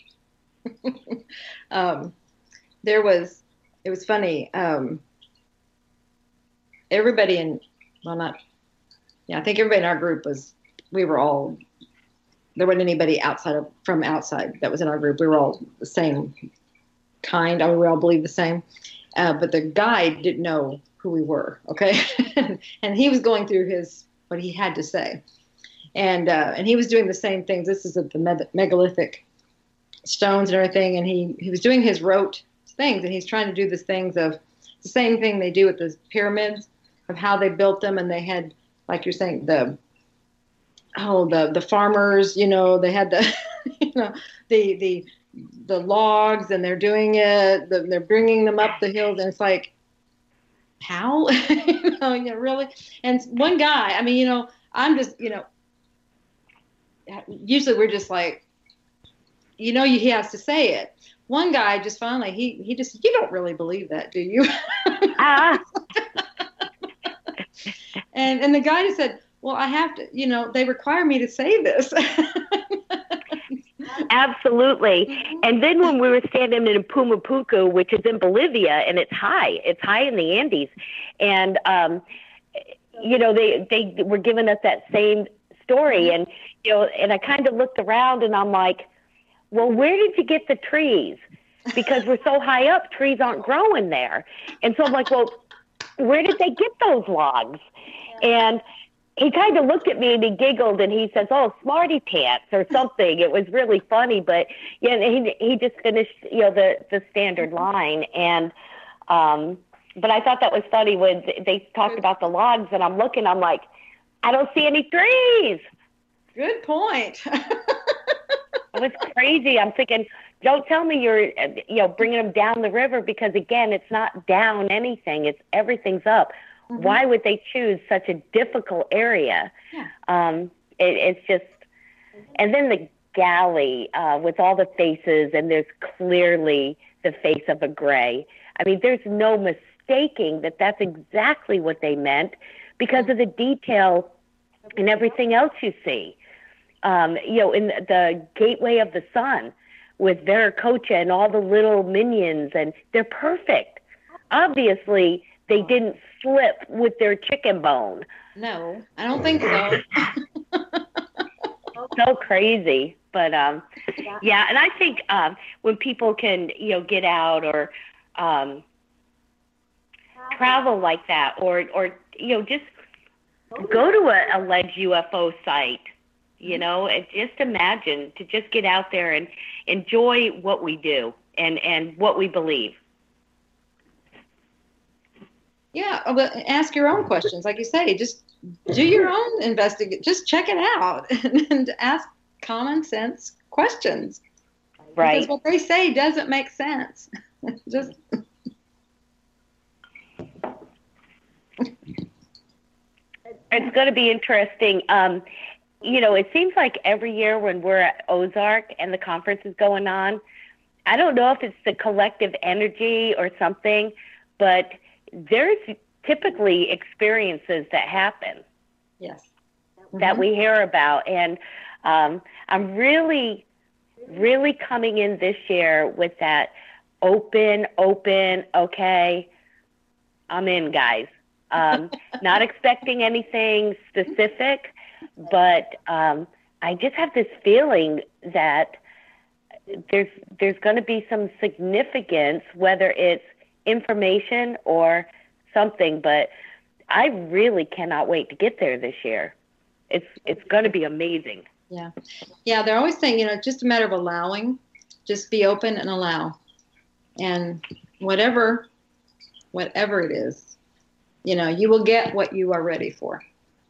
um, there was, it was funny. Um, Everybody in, well, not, yeah, I think everybody in our group was, we were all, there wasn't anybody outside of, from outside that was in our group. We were all the same kind. I mean, we all believed the same. Uh, but the guide didn't know who we were, okay? And he was going through his, what he had to say. And uh, and he was doing the same things. This is the me- megalithic stones and everything. And he, he was doing his rote things. And he's trying to do the things of, the same thing they do with the pyramids, of how they built them. And they had, like you're saying, the, oh, the, the farmers, you know, they had the, you know, the, the, the logs, and they're doing it, the, they're bringing them up the hills. And it's like, how, you know, yeah, really. And one guy, I mean, you know, I'm just, you know, usually we're just like, you know, he has to say it. One guy just finally, he, he just, you don't really believe that, do you? Ah. And and the guy just said, well, I have to, you know, they require me to say this. Absolutely. Mm-hmm. And then when we were standing in Pumapuku, which is in Bolivia, and it's high, it's high in the Andes. And, um, you know, they, they were giving us that same story. And, you know, and I kind of looked around and I'm like, well, where did you get the trees? Because we're so high up, trees aren't growing there. And so I'm like, well, where did they get those logs? And he kind of looked at me and he giggled and he says, oh, smarty pants or something. It was really funny, but yeah, he he just finished, you know, the, the standard line. And, um, but I thought that was funny when they talked about the logs, and I'm looking, I'm like, I don't see any trees. Good point. It was crazy. I'm thinking, don't tell me you're, you know, bringing them down the river, because again, it's not down anything. It's everything's up. Mm-hmm. Why would they choose such a difficult area? Yeah. Um, it, it's just, and then the galley uh, with all the faces, and there's clearly the face of a gray. I mean, there's no mistaking that that's exactly what they meant because of the detail and everything else you see. Um, you know, in the Gateway of the Sun with Viracocha and all the little minions, and they're perfect. Obviously, they didn't slip with their chicken bone. No, I don't think so. So crazy. But um, yeah, and I think um, when people can, you know, get out or um, travel like that, or or you know, just go to a alleged U F O site, you know, and just imagine to just get out there and enjoy what we do and and what we believe. Yeah, but ask your own questions, like you say. Just do your own investigate. Just check it out and, and ask common sense questions. Right. Because what they say doesn't make sense. Just. It's going to be interesting. Um, you know, it seems like every year when we're at Ozark and the conference is going on, I don't know if it's the collective energy or something, but there's typically experiences that happen. Yes. Mm-hmm. That we hear about. And um, I'm really, really coming in this year with that open, open, okay, I'm in, guys. Um, not expecting anything specific, but um, I just have this feeling that there's there's going to be some significance, whether it's information or something. But I really cannot wait to get there this year. It's it's going to be amazing. Yeah, yeah. They're always saying, you know, it's just a matter of allowing. Just be open and allow, and whatever, whatever it is. You know, you will get what you are ready for.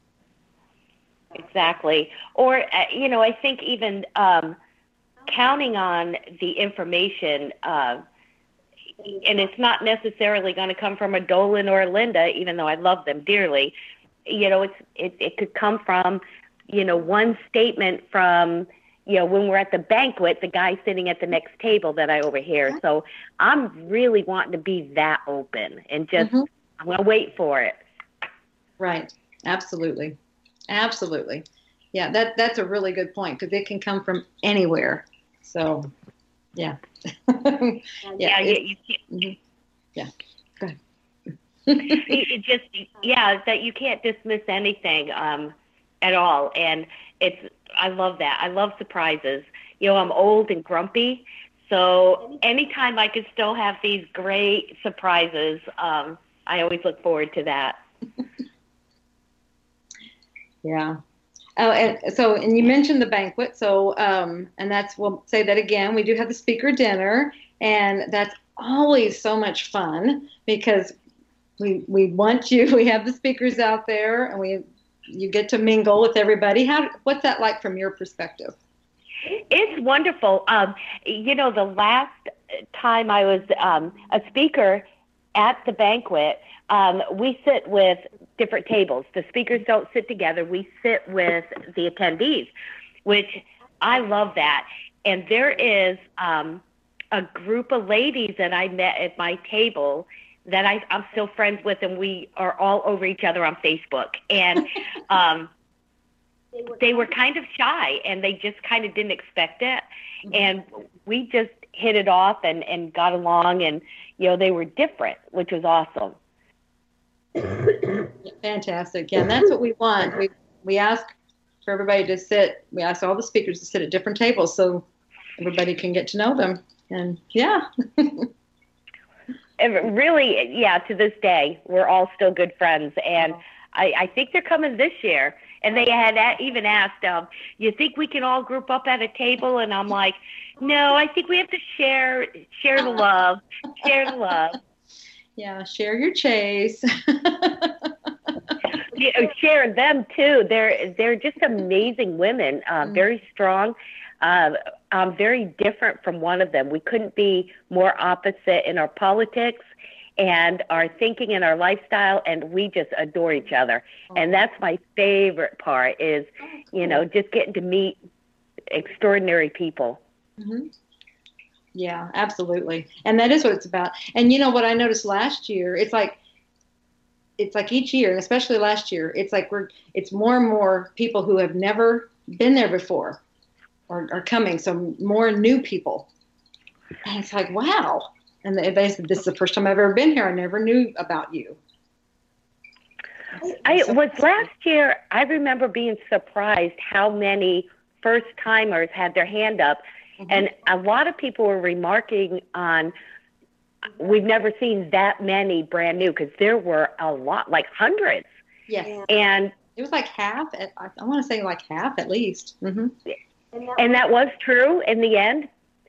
Exactly. Or, uh, you know, I think even um, counting on the information, uh, and it's not necessarily going to come from a Dolan or a Linda, even though I love them dearly. You know, it's it, it could come from, you know, one statement from, you know, when we're at the banquet, the guy sitting at the next table that I overhear. So I'm really wanting to be that open and just, mm-hmm. I'm going to wait for it. Right. Absolutely. Absolutely. Yeah, that that's a really good point because it can come from anywhere. So, yeah. yeah. Yeah. You, you mm-hmm. Yeah. Go ahead. it just, yeah, that you can't dismiss anything um, at all. And it's, I love that. I love surprises. You know, I'm old and grumpy. So anytime I can still have these great surprises, um, I always look forward to that. Yeah. Oh, and so, and you mentioned the banquet. So, um, and that's, we'll say that again, we do have the speaker dinner, and that's always so much fun because we, we want you, we have the speakers out there and we, you get to mingle with everybody. How, what's that like from your perspective? It's wonderful. Um, you know, the last time I was um, a speaker at the banquet, um, we sit with different tables. The speakers don't sit together. We sit with the attendees, which I love that. And there is um, a group of ladies that I met at my table that I, I'm still friends with, and we are all over each other on Facebook. And um, they were kind of shy, and they just kind of didn't expect it. And we just hit it off and, and got along, and, you know, they were different, which was awesome. Fantastic. Yeah, and that's what we want. We we ask for everybody to sit, we ask all the speakers to sit at different tables so everybody can get to know them. And yeah. And really, yeah, to this day, we're all still good friends. And I, I think they're coming this year. And they had even asked, um, you think we can all group up at a table? And I'm like, no, I think we have to share share the love, share the love. Yeah, share your chase. Yeah, share them too. They're they're just amazing women, uh, mm. very strong, uh, um, very different from one of them. We couldn't be more opposite in our politics and our thinking and our lifestyle, and we just adore each other. And that's my favorite part is, you know, just getting to meet extraordinary people. Mm-hmm. Yeah, absolutely. And that is what it's about. And you know what I noticed last year, it's like, it's like each year, and especially last year, it's like we're, it's more and more people who have never been there before are, are coming. So more new people. And it's like, wow. And they, they said, this is the first time I've ever been here. I never knew about you. I So- was last year. I remember being surprised how many first timers had their hand up, Mhm. and a lot of people were remarking on. We've never seen that many brand new because there were a lot, like hundreds. Yes. And It was like half. At, I, I want to say like half at least. Mm-hmm. and that was true in the end.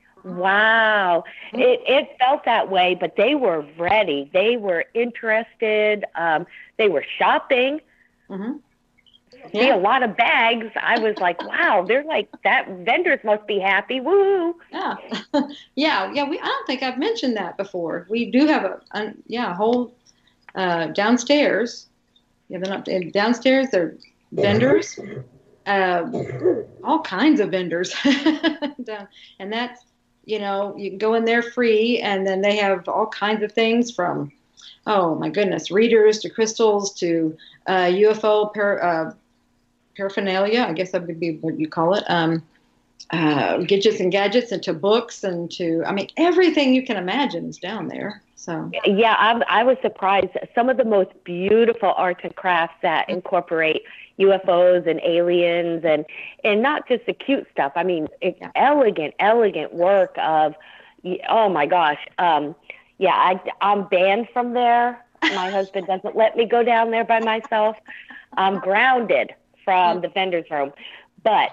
Wow. Mm-hmm. It it felt that way, but they were ready. They were interested. Um, they were shopping. Mm-hmm. See Yeah. a lot of bags. I was like, wow, they're like that. Vendors must be happy. Woo! Yeah. yeah. Yeah. We. I don't think I've mentioned that before. We do have a, a yeah, a whole uh, downstairs. Yeah, they're not and downstairs. They're vendors, uh, all kinds of vendors down, and that's you know you can go in there free, and then they have all kinds of things from oh my goodness, readers to crystals to uh, U F O par, uh, paraphernalia. I guess that would be what you call it. Um, uh, gadgets and gadgets, and to books, and to I mean everything you can imagine is down there. So Yeah, I'm, I was surprised. Some of the most beautiful arts and crafts that incorporate U F Os and aliens, and and not just the cute stuff. I mean, it's Yeah. elegant, elegant work of. Oh my gosh. Um, yeah, I, I'm banned from there. My husband doesn't let me go down there by myself. I'm grounded from the vendor's room, but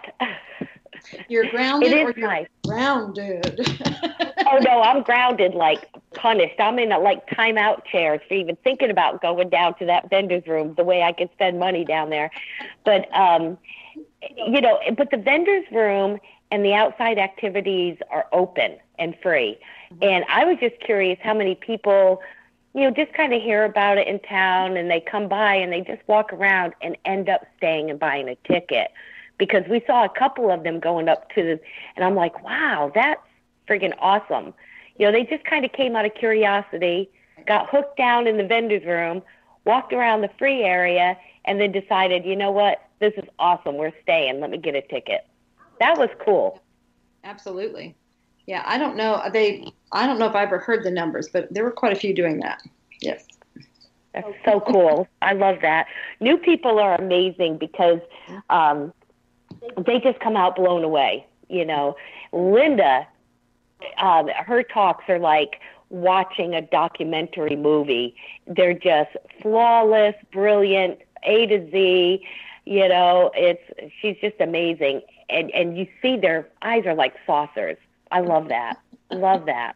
you're grounded it is or you're nice. grounded. Oh no, I'm grounded, like punished. I'm in a, like timeout chairs for even thinking about going down to that vendor's room. The way I could spend money down there, but um, you know, but the vendor's room and the outside activities are open and free. And I was just curious how many people, you know, just kind of hear about it in town, and they come by and they just walk around and end up staying and buying a ticket, because we saw a couple of them going up to the, and I'm like, wow, that's friggin' awesome. You know, they just kind of came out of curiosity, got hooked down in the vendor's room, walked around the free area, and then decided, you know what, this is awesome, we're staying, let me get a ticket. That was cool. Absolutely. Yeah, I don't know. They, I don't know if I ever heard the numbers, but there were quite a few doing that. Yes. That's so cool. I love that. New people are amazing because um, they just come out blown away. You know, Linda, um, her talks are like watching a documentary movie. They're just flawless, brilliant, A to Z. You know, it's she's just amazing, and and you see their eyes are like saucers. I love that. Love that.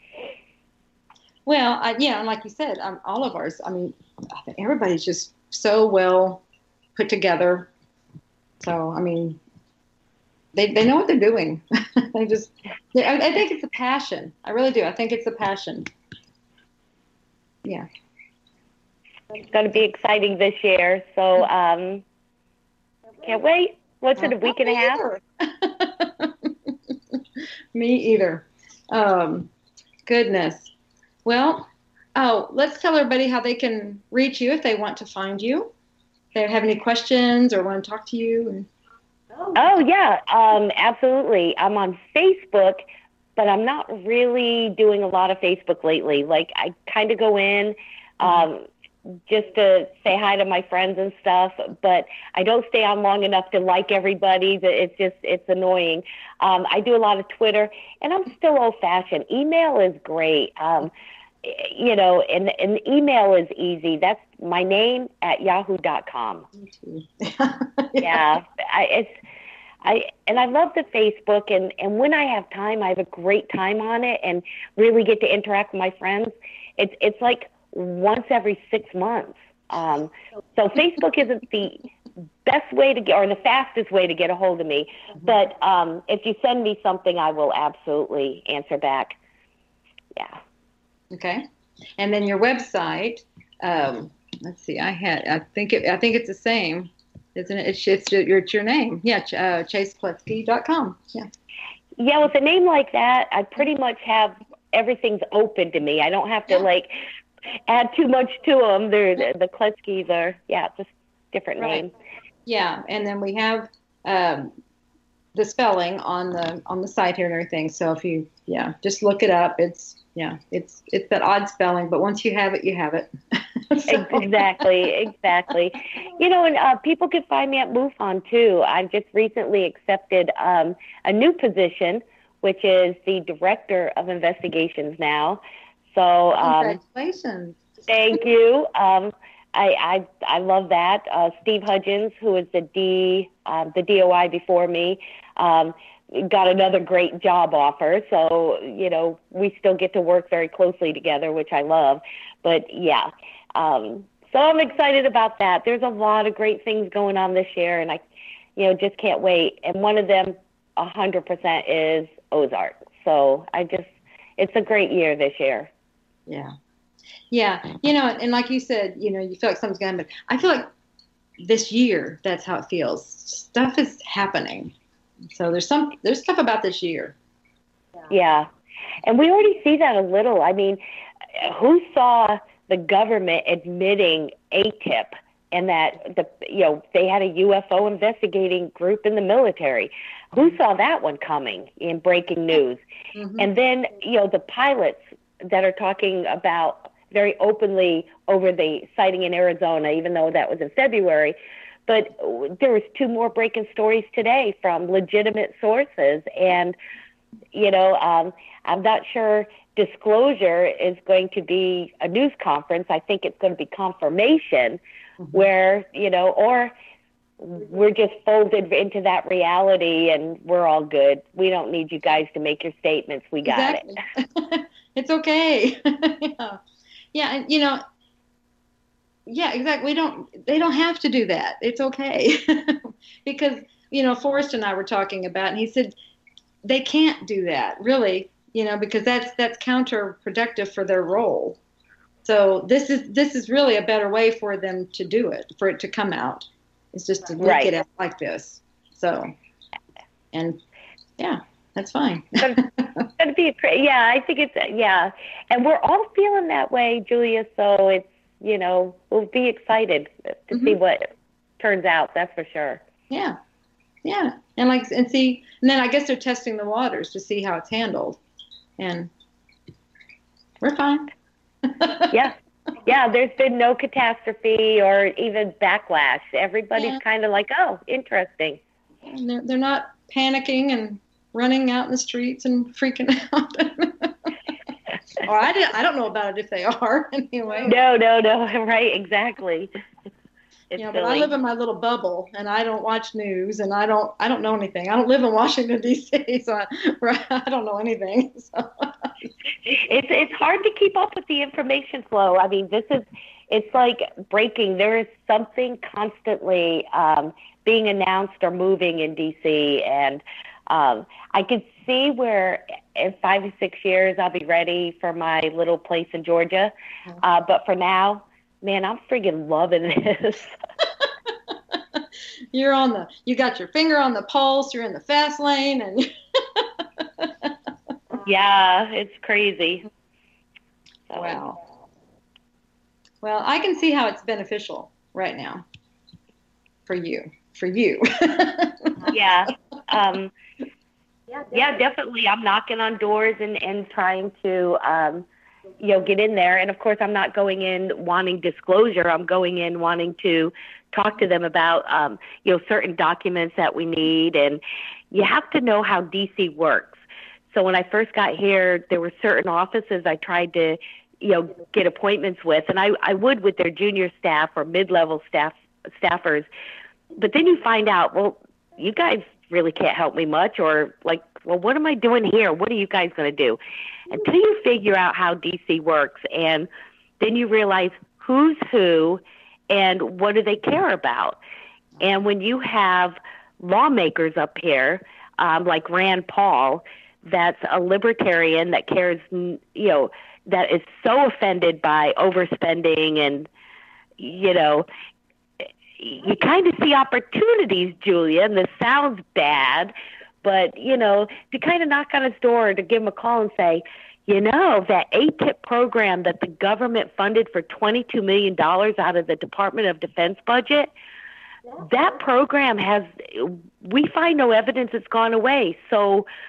Well, I, yeah, and like you said, um, all of ours. I mean, I think everybody's just so well put together. So, I mean, they they know what they're doing. They just, they, I, I think it's a passion. I really do. I think it's a passion. Yeah. It's going to be exciting this year. So, um, can't wait. What's it, a week and a half? Me either. Um, goodness. Well, oh, let's tell everybody how they can reach you if they want to find you. If they have any questions or want to talk to you. And... Oh, yeah, um, absolutely. I'm on Facebook, but I'm not really doing a lot of Facebook lately. Like, I kind of go in um, just to say hi to my friends and stuff, but I don't stay on long enough to like everybody. It's just, it's annoying. Um, I do a lot of Twitter, and I'm still old-fashioned. Email is great. Um, you know, and, and email is easy. That's my name at yahoo dot com. yeah. Yeah, I, it's, I, and I love the Facebook, and, and when I have time, I have a great time on it and really get to interact with my friends. It's, it's like once every six months. Um, so Facebook isn't the best way to get, or the fastest way to get a hold of me. Mm-hmm. But um, if you send me something, I will absolutely answer back. Yeah. Okay. And then your website, um, let's see, I had, I think it, I think it's the same, isn't it? It's, it's, your, it's your name. Yeah. Uh, chase kletsky dot com. Yeah. Yeah. With a name like that, I pretty much have everything's open to me. I don't have to yeah. like add too much to them. They're the, the Kletskys are, yeah, just different right. name. Yeah. And then we have, um, the spelling on the, on the site here and everything. So if you, yeah, just look it up. It's, yeah, it's, it's that odd spelling, but once you have it, you have it. So. Exactly, exactly. You know, and uh, people can find me at MUFON too. I've just recently accepted um, a new position, which is the Director of Investigations now. So, um, congratulations. thank you. Um, I, I I love that. Uh, Steve Hudgens, who was the D uh, the D O I before me, um, got another great job offer. So you know we still get to work very closely together, which I love. But yeah, um, so I'm excited about that. There's a lot of great things going on this year, and I, you know, just can't wait. And one of them, a hundred percent, is Ozark. So I just, it's a great year this year. Yeah. Yeah, you know, and like you said, you know, you feel like something's going to happen. I feel like this year, that's how it feels. Stuff is happening. So there's some, there's stuff about this year. Yeah, and we already see that a little. I mean, who saw the government admitting A T I P and that the you know they had a U F O investigating group in the military? Who saw that one coming in breaking news? Mm-hmm. And then you know the pilots that are talking about very openly over the sighting in Arizona, even though that was in February. But there was two more breaking stories today from legitimate sources. And, you know, um, I'm not sure disclosure is going to be a news conference. I think it's going to be confirmation mm-hmm. where, you know, or we're just folded into that reality and we're all good. We don't need you guys to make your statements. We got exactly. it. It's okay. yeah. Yeah, and you know, yeah, exactly. We don't. They don't have to do that. It's okay, because you know, Forrest and I were talking about, and he said they can't do that, really. You know, because that's that's counterproductive for their role. So this is this is really a better way for them to do it, for it to come out. It's just to look right. at it like this. So, and yeah. That's fine. That'd be a, yeah, I think it's yeah, and we're all feeling that way, Julia. So it's you know we'll be excited to mm-hmm. see what turns out. That's for sure. Yeah, yeah, and like and see, and then I guess they're testing the waters to see how it's handled, and we're fine. yeah, yeah. There's been no catastrophe or even backlash. Everybody's yeah. kind of like, oh, interesting. And they're they're not panicking and running out in the streets and freaking out. Or I, did, I don't know about it if they are anyway. No, no, no. Right, exactly. It's yeah, but I live in my little bubble, and I don't watch news, and I don't I don't know anything. I don't live in Washington D C, so I, I don't know anything. So. It's it's hard to keep up with the information flow. I mean, this is it's like breaking. There is something constantly um, being announced or moving in D C, and Um, I could see where in five or six years I'll be ready for my little place in Georgia. Uh, but for now, man, I'm freaking loving this. You're on the, you got your finger on the pulse. You're in the fast lane, and yeah, it's crazy. So. Wow. Well, I can see how it's beneficial right now for you. For you. yeah. Um, yeah, definitely. yeah, definitely. I'm knocking on doors and, and trying to, um, you know, get in there. And of course, I'm not going in wanting disclosure. I'm going in wanting to talk to them about, um, you know, certain documents that we need. And you have to know how D C works. So when I first got here, there were certain offices I tried to, you know, get appointments with, and I, I would with their junior staff or mid-level staff staffers. But then you find out, well, you guys really can't help me much, or like, well, what am I doing here? What are you guys going to do? Until you figure out how D C works, and then you realize who's who and what do they care about. And when you have lawmakers up here, um, like Rand Paul, that's a libertarian that cares, you know, that is so offended by overspending, and, you know, you kind of see opportunities, Julia, and this sounds bad, but, you know, to kind of knock on his door, to give him a call and say, you know, that A T I P program that the government funded for twenty-two million dollars out of the Department of Defense budget, that program has, we find no evidence it's gone away. So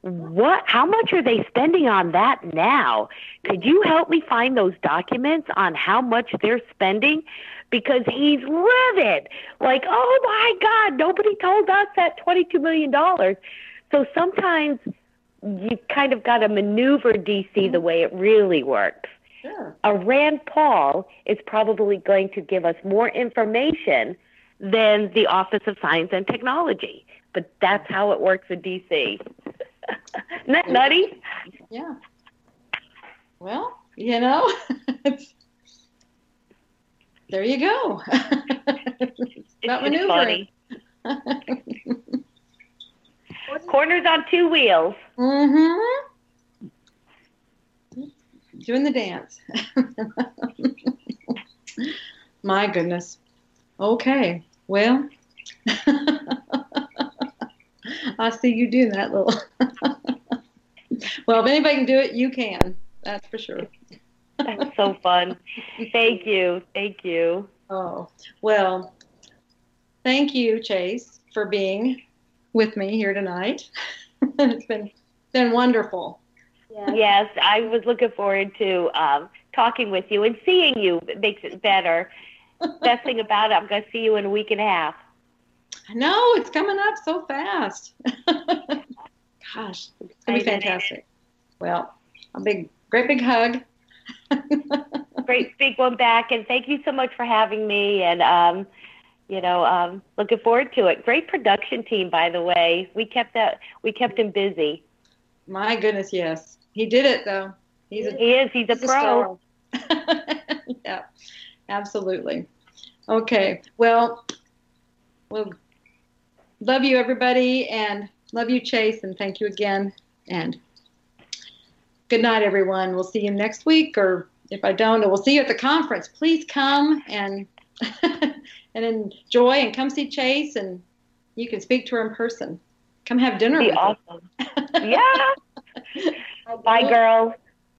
what, how much are they spending on that now? Could you help me find those documents on how much they're spending? Because he's livid. Like, oh my God, nobody told us that twenty-two million dollars. So sometimes you kind of got to maneuver D C the way it really works. Sure. A Rand Paul is probably going to give us more information than the Office of Science and Technology. But that's how it works in D C. Isn't that nutty? Yeah. Well, you know, it's, there you go. It's about maneuvering. Corners on two wheels. Mm-hmm. Doing the dance. My goodness. Okay. Well, I see you doing that little. Well, if anybody can do it, you can. That's for sure. That's so fun. Thank you. Thank you. Oh, well, thank you, Chase, for being with me here tonight. It's been been wonderful. Yeah. Yes, I was looking forward to um, talking with you and seeing you. It makes it better. Best thing about it, I'm going to see you in a week and a half. I know, it's coming up so fast. Gosh, it's going to be fantastic. Well, a big, great big hug. Great big one back, and thank you so much for having me. And um, you know, um, looking forward to it. Great production team, by the way. We kept that. We kept him busy. My goodness, yes, he did it though. He's a, he is. He's, he's a pro. A yeah, absolutely. Okay. Well, we'll love you, everybody, and love you, Chase, and thank you again. And good night, everyone. We'll see you next week, or if I don't, we'll see you at the conference. Please come and and enjoy, and come see Chase, and you can speak to her in person. Come have dinner Be with awesome. her. Yeah. Bye, girl.